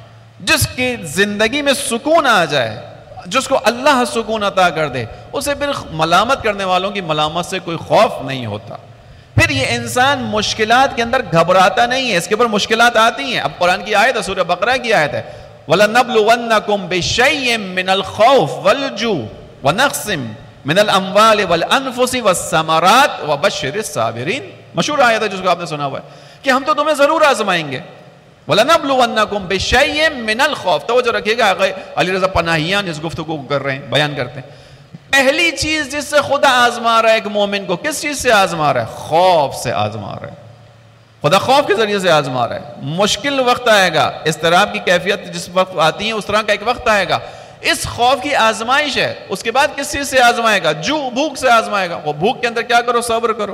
جس کی زندگی میں سکون آ جائے، جس کو اللہ سکون عطا کر دے، اسے پھر ملامت کرنے والوں کی ملامت سے کوئی خوف نہیں ہوتا. پھر یہ انسان مشکلات کے اندر گھبراتا نہیں ہے. اس کے اوپر مشکلات آتی ہیں، اب قرآن کی آیت ہے، سورہ بقرہ کی آیت ہے، وَلَنَبْلُوَنَّكُمْ بِشَيْءٍ مِّنَ الْخَوْفِ وَالْجُوعِ وَنَقْصٍ مِّنَ الْأَمْوَالِ وَالْأَنفُسِ وَالثَّمَرَاتِ وَبَشِّرِ الصَّابِرِينَ. مشہور آیت ہے جس کو آپ نے سنا ہوا ہے کہ ہم تو تمہیں ضرور آزمائیں گے. وَلَنَبْلُوَنَّكُمْ بِشَيْءٍ مِّنَ الْخَوْفِ. توجہ رکھیے گا، علی رضا پناہیان اس گفتگو کو کر رہے ہیں، بیان کرتے ہیں. پہلی چیز جس سے خدا آزما رہا ہے ایک مومن کو، کس چیز سے آزما رہا ہے؟ خوف سے آزما رہا ہے. خدا خوف کے ذریعے سے آزما رہا ہے. مشکل وقت آئے گا، اضطراب کی کیفیت جس وقت آتی ہے اس طرح کا ایک وقت آئے گا، اس خوف کی آزمائش ہے. اس کے بعد کس چیز سے آزمائے گا؟ جو بھوک سے آزمائے گا. وہ بھوک کے اندر کیا کرو؟ صبر کرو.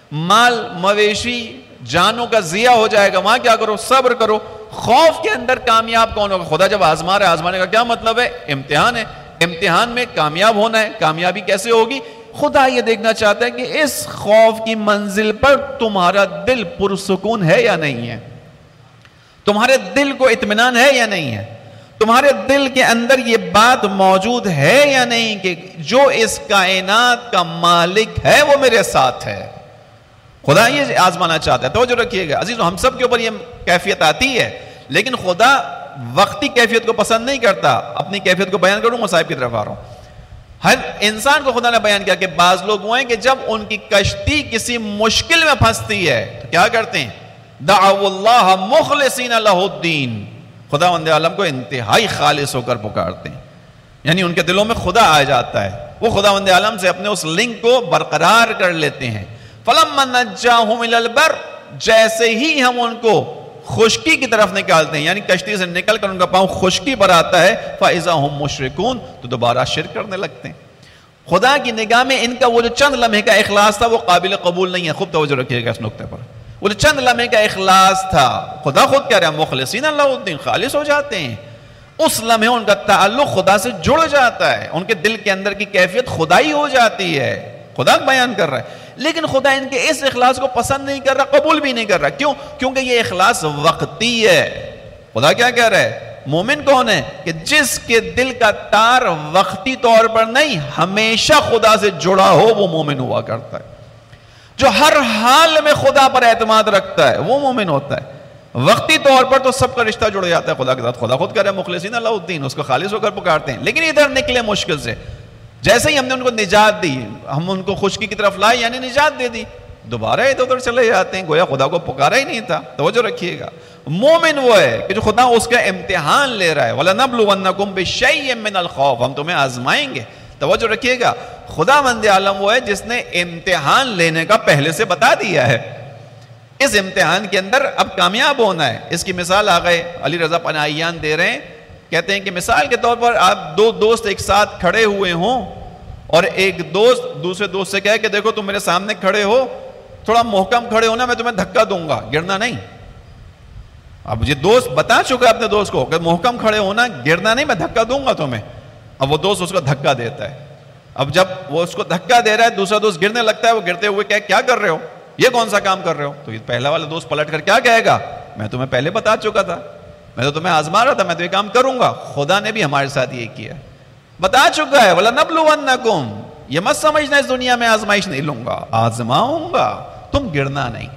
مال مویشی جانوں کا ضیاع ہو جائے گا، وہاں کیا کرو؟ صبر کرو. خوف کے اندر کامیاب کون ہوگا؟ خدا جب آزما رہا ہے، آزمانے کا کیا مطلب ہے؟ امتحان ہے. امتحان میں کامیاب ہونا ہے. کامیابی کیسے ہوگی؟ خدا یہ دیکھنا چاہتا ہے کہ اس خوف کی منزل پر تمہارا دل پرسکون ہے یا نہیں ہے، تمہارے دل کو اطمینان ہے یا نہیں ہے، تمہارے دل کے اندر یہ بات موجود ہے یا نہیں کہ جو اس کائنات کا مالک ہے وہ میرے ساتھ ہے. خدا یہ آزمانا چاہتا ہے. توجہ رکھیے گا عزیزو، ہم سب کے اوپر یہ کیفیت آتی ہے، لیکن خدا وقتی کیفیت کو پسند نہیں کرتا. اپنی کیفیت کو بیان کروں، مصائب کی طرف آ رہا ہوں. ہر انسان کو خدا نے بیان کیا کہ بعض لوگ وہ ہیں کہ جب ان کی کشتی کسی مشکل میں پھنستی ہے تو کیا کرتے ہیں؟ دعوا اللہ مخلصین لہ الدین. خداوند عالم کو انتہائی خالص ہو کر پکارتے ہیں، یعنی ان کے دلوں میں خدا آ جاتا ہے. وہ خداوند عالم سے اپنے اس لنک کو برقرار کر لیتے ہیں. فَلَمَّا نَجَّاهُمْ إِلَى الْبَرِّ، جیسے ہی ہم ان کو خشکی کی طرف نکالتے ہیں، یعنی کشتی سے نکل کر ان کا پاؤں خشکی پر آتا ہے، فَإِذَا هُمْ مُشْرِكُونَ، تو دوبارہ شرک کرنے لگتے ہیں. خدا کی نگاہ میں ان کا وہ جو چند لمحے کا اخلاص تھا وہ قابل قبول نہیں ہے. خوب توجہ رکھیے گا اس نقطے پر. وہ جو چند لمحے کا اخلاص تھا، خدا خود کہہ رہا ہے مخلصین اللہ الدین، خالص ہو جاتے ہیں. اس لمحے ان کا تعلق خدا سے جڑ جاتا ہے، ان کے دل کے اندر کی کیفیت خدائی ہو جاتی ہے. خدا بیان کر رہا ہے، لیکن خدا ان کے اس اخلاص کو پسند نہیں کر رہا، قبول بھی نہیں کر رہا. کیوں؟ کیونکہ یہ اخلاص وقتی ہے. خدا کیا کہہ رہا ہے؟ مومن کون ہے؟ کہ جس کے دل کا تار وقتی طور پر نہیں، ہمیشہ خدا سے جڑا ہو، وہ مومن ہوا کرتا ہے. جو ہر حال میں خدا پر اعتماد رکھتا ہے وہ مومن ہوتا ہے. وقتی طور پر تو سب کا رشتہ جڑ جاتا ہے خدا کے ساتھ. خدا خود کہہ رہا ہے مخلصین اللہ الدین، اس کو خالص ہو کر پکارتے ہیں. لیکن ادھر نکلے مشکل سے، جیسے ہی ہم نے ان کو نجات دی، ہم ان کو خشکی کی طرف لائے یعنی نجات دے دی، دوبارہ ادھر ادھر چلے جاتے ہیں، گویا خدا کو پکارا ہی نہیں تھا. توجہ رکھیے گا، مومن وہ ہے کہ جو خدا اس کا امتحان لے رہا ہے. وَلَنَبْلُوَنَّكُمْ بِشَيْءٍ مِّنَ الْخَوْفِ، ہم تمہیں آزمائیں گے. توجہ رکھیے گا، خدا مند عالم وہ ہے جس نے امتحان لینے کا پہلے سے بتا دیا ہے. اس امتحان کے اندر اب کامیاب ہونا ہے. اس کی مثال آگئے علی رضا پناہیان دے رہے ہیں. کہتے ہیں کہ مثال کے طور پر آپ دو دوست ایک ساتھ کھڑے ہوئے ہوں اور ایک دوست دوسرے دوست سے کہے کہ دیکھو تم میرے سامنے کھڑے ہو، تھوڑا محکم کھڑے ہونا، میں تمہیں دھکا دوں گا، گرنا نہیں. اب یہ دوست بتا چکا ہے اپنے دوست کو کہ محکم کھڑے ہونا، گرنا نہیں، میں دھکا دوں گا تمہیں. اب وہ دوست اس کو دھکا دیتا ہے. اب جب وہ اس کو دھکا دے رہا ہے، دوسرا دوست گرنے لگتا ہے. وہ گرتے ہوئے کہ کیا کر رہے ہو، یہ کون سا کام کر رہے ہو؟ تو یہ پہلا والا دوست پلٹ کر کیا کہے گا؟ میں تمہیں پہلے بتا چکا تھا، میں تو تمہیں آزما رہا تھا، میں تو یہ کام کروں گا. خدا نے بھی ہمارے ساتھ یہ کیا، بتا چکا ہے. وَلَنَبْلُوَنَّكُمْ یہ مت سمجھنا اس دنیا میں آزمائش نہیں لوں گا، آزماؤں گا، تم گرنا نہیں،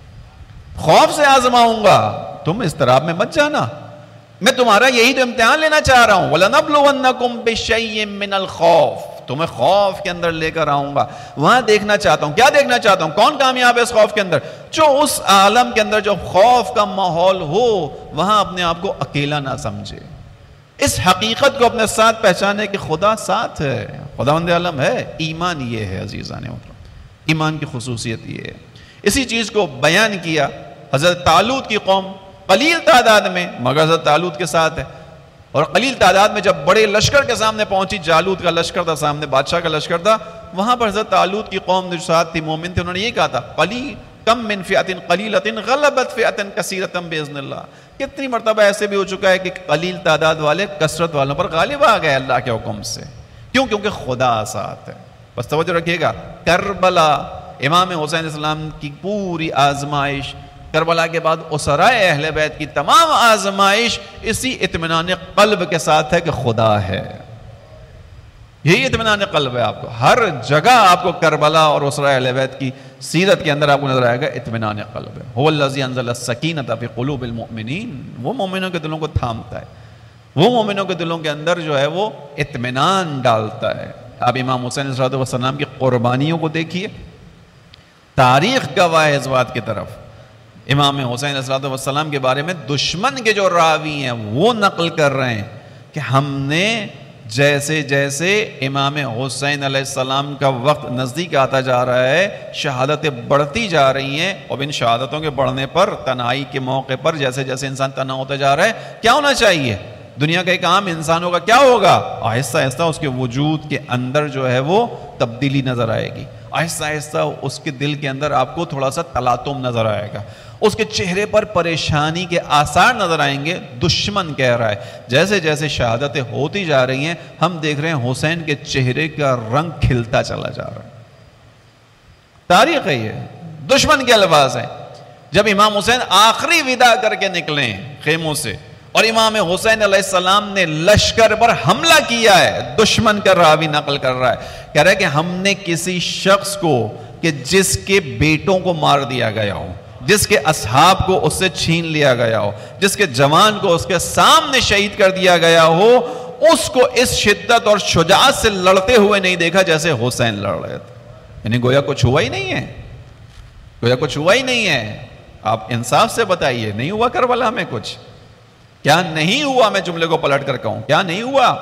خوف سے آزماؤں گا، تم اضطراب میں مت جانا، میں تمہارا یہی تو امتحان لینا چاہ رہا ہوں، وَلَنَبْلُوَنَّكُمْ بِشَيْءٍ مِّنَ الْخَوْفِ، تمہیں خوف کے اندر لے کر آؤں گا، وہاں دیکھنا چاہتا ہوں، کیا دیکھنا چاہتا ہوں، کون کامیاب ہے اس خوف کے اندر؟ جو اس عالم کے اندر جو خوف کا ماحول ہو وہاں اپنے آپ کو اکیلا نہ سمجھے، اس حقیقت کو اپنے ساتھ پہچانے کہ خدا ساتھ ہے، خداوند عالم ہے۔ ایمان یہ ہے عزیزان محترم، ایمان کی خصوصیت یہ ہے۔ اسی چیز کو بیان کیا حضرت طالوت کی قوم، قلیل تعداد میں مگر حضرت طالوت کے ساتھ ہے، اور قلیل تعداد میں جب بڑے لشکر کے سامنے پہنچی، جالوت کا لشکر تھا سامنے، بادشاہ کا لشکر تھا، وہاں پر حضرت طالوت کی قوم جو ساتھ تھی مومن تھے، انہوں نے یہ کہا تھا قلیل کم من فئۃ قلیلۃ غلبت فئۃ کثیرۃ باذن اللہ۔ کتنی مرتبہ ایسے بھی ہو چکا ہے کہ قلیل تعداد والے کثرت والوں پر غالب آ گئے اللہ کے حکم سے، کیوں؟ کیونکہ خدا ساتھ ہے۔ بس توجہ رکھیے گا، کربلا امام حسین علیہ السلام کی پوری آزمائش، کربلا کے بعد اسرائے اہل بیت کی تمام آزمائش اسی اطمینان قلب کے ساتھ ہے کہ خدا ہے۔ یہی اطمینان قلب ہے آپ کو، ہر جگہ آپ کو کربلا اور اسرائے اہل بیت کی سیرت کے اندر آپ کو نظر آئے گا اطمینان قلب ہے۔ هو الذی انزل السکینۃ فی قلوب المؤمنین، وہ مومنوں کے دلوں کو تھامتا ہے، وہ مومنوں کے دلوں کے اندر جو ہے وہ اطمینان ڈالتا ہے۔ آپ امام حسین علیہ السلام کی قربانیوں کو دیکھیے، تاریخ گواہ ہے اس بات کی طرف۔ امام حسین علیہ السلام کے بارے میں دشمن کے جو راوی ہیں وہ نقل کر رہے ہیں کہ ہم نے جیسے جیسے امام حسین علیہ السلام کا وقت نزدیک آتا جا رہا ہے، شہادتیں بڑھتی جا رہی ہیں، اور ان شہادتوں کے بڑھنے پر تنہائی کے موقع پر جیسے جیسے انسان تنہا ہوتا جا رہا ہے، کیا ہونا چاہیے؟ دنیا کا ایک عام انسان ہوگا، کیا ہوگا؟ آہستہ آہستہ اس کے وجود کے اندر جو ہے وہ تبدیلی نظر آئے گی، آہستہ آہستہ اس کے دل کے اندر آپ کو تھوڑا سا تلاطم نظر آئے گا، اس کے چہرے پر پریشانی کے آثار نظر آئیں گے۔ دشمن کہہ رہا ہے جیسے جیسے شہادتیں ہوتی جا رہی ہیں، ہم دیکھ رہے ہیں حسین کے چہرے کا رنگ کھلتا چلا جا رہا ہے۔ تاریخ ہے یہ، دشمن کے الفاظ ہیں۔ جب امام حسین آخری وداع کر کے نکلے خیموں سے اور امام حسین علیہ السلام نے لشکر پر حملہ کیا ہے، دشمن کا راوی نقل کر رہا ہے، کہہ رہا ہے کہ ہم نے کسی شخص کو کہ جس کے بیٹوں کو مار دیا گیا ہو، جس کے اصحاب کو اس سے چھین لیا گیا ہو، جس کے جوان کو اس کے سامنے شہید کر دیا گیا ہو، اس کو اس شدت اور شجاعت سے لڑتے ہوئے نہیں دیکھا جیسے حسین لڑ رہے تھے۔ یعنی گویا کچھ ہوا ہی نہیں ہے، گویا کچھ ہوا ہی نہیں ہے۔ آپ انصاف سے بتائیے، نہیں ہوا کربلا میں کچھ؟ کیا نہیں ہوا؟ میں جملے کو پلٹ کر کہوں، کیا نہیں ہوا؟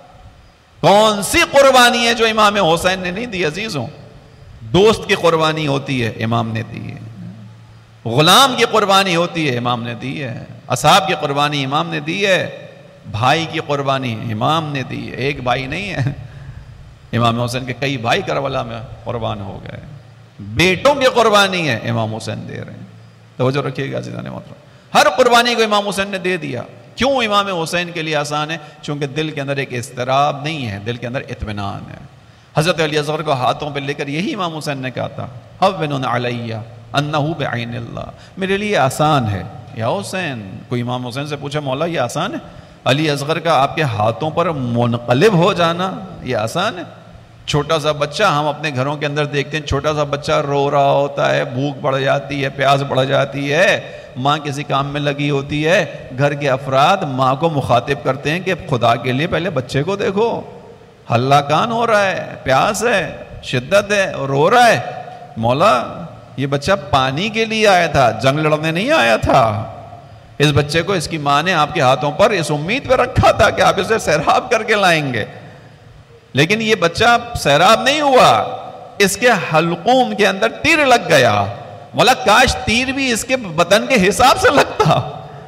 کون سی قربانی ہے جو امام حسین نے نہیں دی عزیزوں؟ دوست کی قربانی ہوتی ہے، امام نے دی ہے۔ غلام کی قربانی ہوتی ہے، امام نے دی ہے۔ اصحاب کی قربانی امام نے دی ہے۔ بھائی کی قربانی امام نے دی ہے، ایک بھائی نہیں ہے، امام حسین کے کئی بھائی کربلا میں قربان ہو گئے۔ بیٹوں کی قربانی ہے، امام حسین دے رہے ہیں۔ توجہ رکھیے گا عزیزان محترم، ہر قربانی کو امام حسین نے دے دیا۔ کیوں امام حسین کے لیے آسان ہے؟ چونکہ دل کے اندر ایک اضطراب نہیں ہے، دل کے اندر اطمینان ہے۔ حضرت علی اصغر کو ہاتھوں پہ لے کر یہی امام حسین نے کہا تھا، هون علی انہ بعین اللہ، میرے لیے آسان ہے یا حسین۔ کوئی امام حسین سے پوچھا مولا یہ آسان ہے؟ علی اصغر کا آپ کے ہاتھوں پر منقلب ہو جانا یہ آسان ہے؟ چھوٹا سا بچہ ہم اپنے گھروں کے اندر دیکھتے ہیں، چھوٹا سا بچہ رو رہا ہوتا ہے، بھوک بڑھ جاتی ہے، پیاس بڑھ جاتی ہے، ماں کسی کام میں لگی ہوتی ہے، گھر کے افراد ماں کو مخاطب کرتے ہیں کہ خدا کے لیے پہلے بچے کو دیکھو، ہلہ کان ہو رہا ہے، پیاس ہے، شدت ہے، رو رہا ہے، مولا یہ بچہ پانی کے لیے آیا تھا، جنگ لڑنے نہیں آیا تھا۔ اس بچے کو اس کی ماں نے آپ کے ہاتھوں پر اس امید پہ رکھا تھا کہ آپ اسے سیراب کر کے لائیں گے، لیکن یہ بچہ سیراب نہیں ہوا، اس کے حلقوم کے اندر تیر لگ گیا۔ مولا کاش تیر بھی اس کے بدن کے حساب سے لگتا،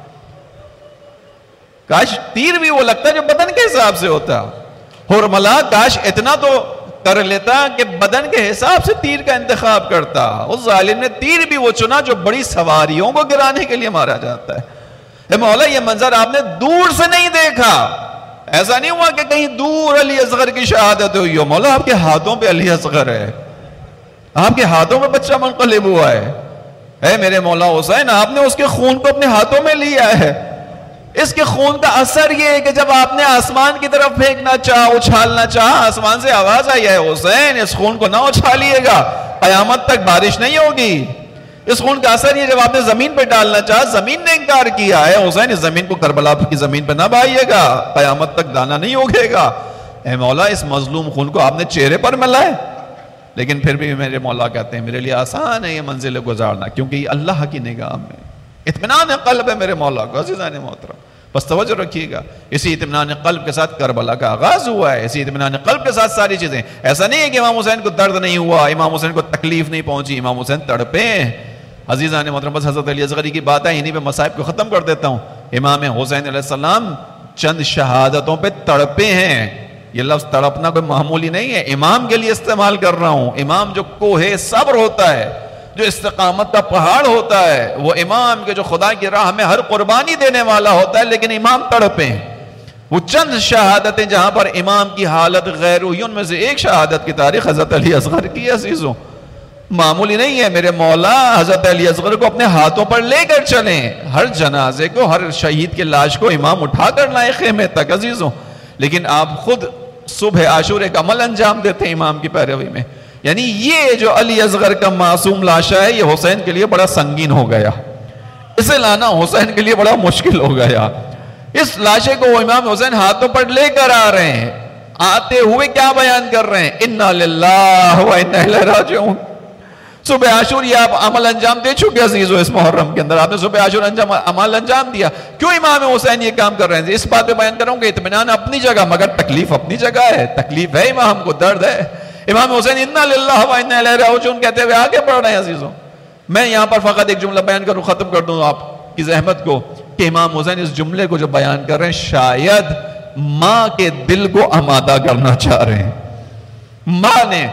کاش تیر بھی وہ لگتا جو بدن کے حساب سے ہوتا، اور مولا کاش اتنا تو کر لیتا کہ بدن کے حساب سے تیر کا انتخاب کرتا۔ اس ظالم نے تیر بھی وہ چنا جو بڑی سواریوں کو گرانے کے لیے مارا جاتا ہے۔ اے مولا یہ منظر آپ نے دور سے نہیں دیکھا، ایسا نہیں ہوا کہ کہیں دور علی اصغر کی شہادت ہوئی ہو، مولا آپ کے ہاتھوں پہ علی اصغر ہے، آپ کے ہاتھوں میں بچہ منقلب ہوا ہے۔ اے میرے مولا حسین، آپ نے اس کے خون کو اپنے ہاتھوں میں لیا ہے، اس کے خون کا اثر یہ ہے کہ جب آپ نے آسمان کی طرف پھینکنا چاہا، اچھالنا چاہا، آسمان سے آواز آئی ہے حسین اس خون کو نہ اچھالیے گا، قیامت تک بارش نہیں ہوگی۔ اس خون کا اثر یہ جب آپ نے زمین پہ ڈالنا چاہا، زمین نے انکار کیا ہے حسین اس زمین کو کربلا کی زمین پہ نہ بہائیے گا، قیامت تک دانا نہیں اگے گا۔ اے مولا اس مظلوم خون کو آپ نے چہرے پر ملا ہے، لیکن پھر بھی میرے مولا کہتے ہیں میرے لیے آسان ہے یہ منزل گزارنا، کیونکہ یہ اللہ کی نگاہ میں اطمینان قلب ہے میرے مولا کو۔ عزیزان محترم بس توجہ رکھیے گا، اسی اطمینان قلب کے ساتھ کربلا کا آغاز ہوا ہے، اسی اطمینان قلب کے ساتھ ساری چیزیں۔ ایسا نہیں ہے کہ امام حسین کو درد نہیں ہوا، امام حسین کو تکلیف نہیں پہنچی، امام حسین تڑپے ہیں۔ عزیزان محترم بس حضرت علی اصغری کی بات ہے، انہی پہ مصائب کو ختم کر دیتا ہوں۔ امام حسین علیہ السلام چند شہادتوں پہ تڑپے ہیں۔ یہ لفظ تڑپنا کوئی معمولی نہیں ہے، امام کے لیے استعمال کر رہا ہوں۔ امام جو کوہ صبر ہوتا ہے، جو استقامت کا پہاڑ ہوتا ہے، وہ امام کے جو خدا کی راہ میں ہر قربانی دینے والا ہوتا ہے، لیکن امام تڑپے ہیں۔ وہ چند شہادتیں جہاں پر امام کی حالت غیر ہوئی، ان میں سے ایک شہادت کی تاریخ حضرت علی اصغر کی ہے۔ عزیزوں معمولی نہیں ہے، میرے مولا حضرت علی اصغر کو اپنے ہاتھوں پر لے کر چلیں، ہر جنازے کو، ہر شہید کے لاش کو امام اٹھا کر لائے خیمے تک۔ عزیزوں لیکن آپ خود صبح عاشور ایک عمل انجام دیتے ہیں امام کی پیروی میں، یعنی یہ جو علی اصغر کا معصوم لاشا ہے یہ حسین کے لیے بڑا سنگین ہو گیا، اسے لانا حسین کے لیے بڑا مشکل ہو گیا۔ اس لاشے کو وہ امام حسین ہاتھوں پر لے کر آ رہے ہیں، آتے ہوئے کیا بیان کر رہے ہیں؟ انا للہ و انا الیہ راجعون۔ صبح عاشور یہ آپ عمل انجام دے چکے عزیزو، اس محرم کے اندر آپ نے صبح عاشور انجام عمل انجام دیا۔ کیوں امام حسین یہ کام کر رہے ہیں؟ اس بات پہ بیان کروں کہ اطمینان اپنی جگہ مگر تکلیف اپنی جگہ ہے، تکلیف ہے امام کو، درد ہے۔ امام حسین انا للہ و انا الیہ راجعون کہتے ہوئے آگے بڑھ رہے ہیں۔ عزیزوں میں یہاں پر فقط ایک جملہ بیان کروں، ختم کر دوں آپ کی زحمت کو، کہ امام حسین اس جملے کو جو بیان کر رہے ہیں شاید ماں کے دل کو آمادہ کرنا چاہ رہے ہیں۔ ماں نے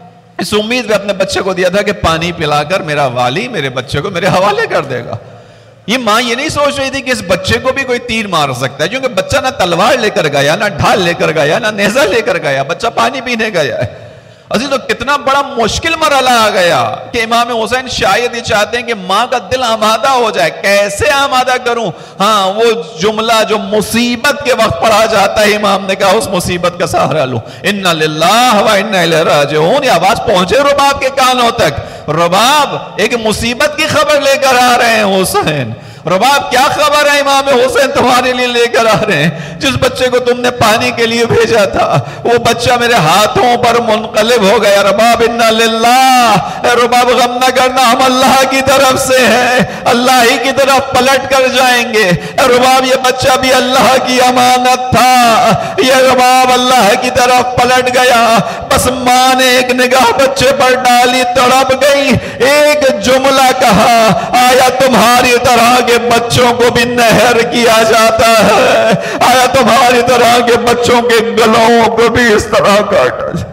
اس امید پہ اپنے بچے کو دیا تھا کہ پانی پلا کر میرا والی میرے بچے کو میرے حوالے کر دے گا۔ یہ ماں یہ نہیں سوچ رہی تھی کہ اس بچے کو بھی کوئی تیر مار سکتا ہے، کیونکہ بچہ نہ تلوار لے کر گیا، نہ ڈھال لے کر گیا، نہ نیزہ لے کر گیا، بچہ پانی پینے گیا ہے۔ عزیزو کتنا بڑا مشکل مرحلہ آ گیا کہ امام حسین شاید یہ چاہتے ہیں کہ ماں کا دل آمادہ ہو جائے۔ کیسے آمادہ کروں؟ ہاں وہ جملہ جو مصیبت کے وقت پڑھا جاتا ہے، امام نے کہا اس مصیبت کا سہارا لوں، انا للہ و انا الیہ راجعون۔ یہ آواز پہنچے رباب کے کانوں تک، رباب ایک مصیبت کی خبر لے کر آ رہے ہیں حسین۔ رباب کیا خبر ہے امام حسین تمہارے لیے لے کر آ رہے ہیں؟ جس بچے کو تم نے پانی کے لیے بھیجا تھا وہ بچہ میرے ہاتھوں پر منقلب ہو گیا۔ رباب انا للہ، اے رباب غم نہ کرنا، ہم اللہ کی طرف سے ہیں، اللہ ہی کی طرف پلٹ کر جائیں گے۔ اے رباب یہ بچہ بھی اللہ کی امانت تھا، یہ رباب اللہ کی طرف پلٹ گیا۔ بس ماں نے ایک نگاہ بچے پر ڈالی، تڑپ گئی، ایک جملہ کہا، آیا تمہاری طرح کے بچوں کو بھی نہر کیا جاتا ہے؟ آیا تمہاری طرح کے بچوں کے گلوں کو بھی اس طرح کاٹا جاتا ہے؟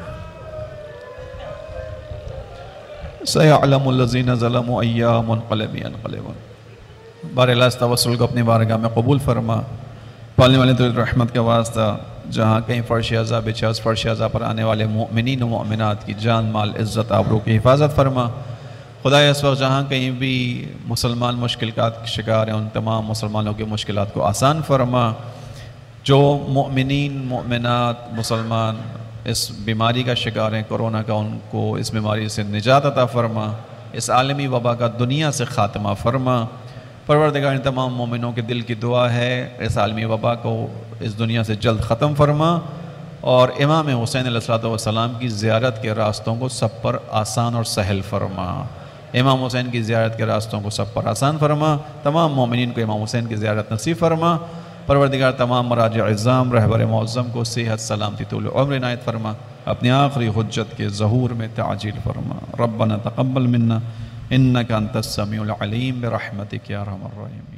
سَيَعْلَمُ الَّذِينَ ظَلَمُوا أَيَّ مُنْقَلَبٍ يَنْقَلِبُونَ۔ بار اللہ اس توسل کو اپنی بارگاہ میں قبول فرما، پالنے والے تو رحمت کا واسطہ جہاں کہیں فرش عزا بچھا، اس فرش عزا پر آنے والے مؤمنین و مؤمنات کی جان مال عزت آبرو کی حفاظت فرما۔ خدایا اس وقت جہاں کہیں بھی مسلمان مشکلات کے شکار ہیں، ان تمام مسلمانوں کی مشکلات کو آسان فرما۔ جو مؤمنین مؤمنات مسلمان اس بیماری کا شکار ہیں کرونا کا، ان کو اس بیماری سے نجات عطا فرما، اس عالمی وبا کا دنیا سے خاتمہ فرما۔ پروردگار ان تمام مومنوں کے دل کی دعا ہے اس عالمی وبا کو اس دنیا سے جلد ختم فرما، اور امام حسین علیہ السلام کی زیارت کے راستوں کو سب پر آسان اور سہل فرما۔ امام حسین کی زیارت کے راستوں کو سب پر آسان فرما، تمام مومنین کو امام حسین کی زیارت نصیب فرما۔ پروردگار تمام مراجع عظام رہبر معظم کو صحت سلامتی طول عمر عنایت فرما، اپنی آخری حجت کے ظہور میں تعجیل فرما۔ ربنا تقبل منا انک انت السمیع العلیم برحمتک یا ارحم الراحمین۔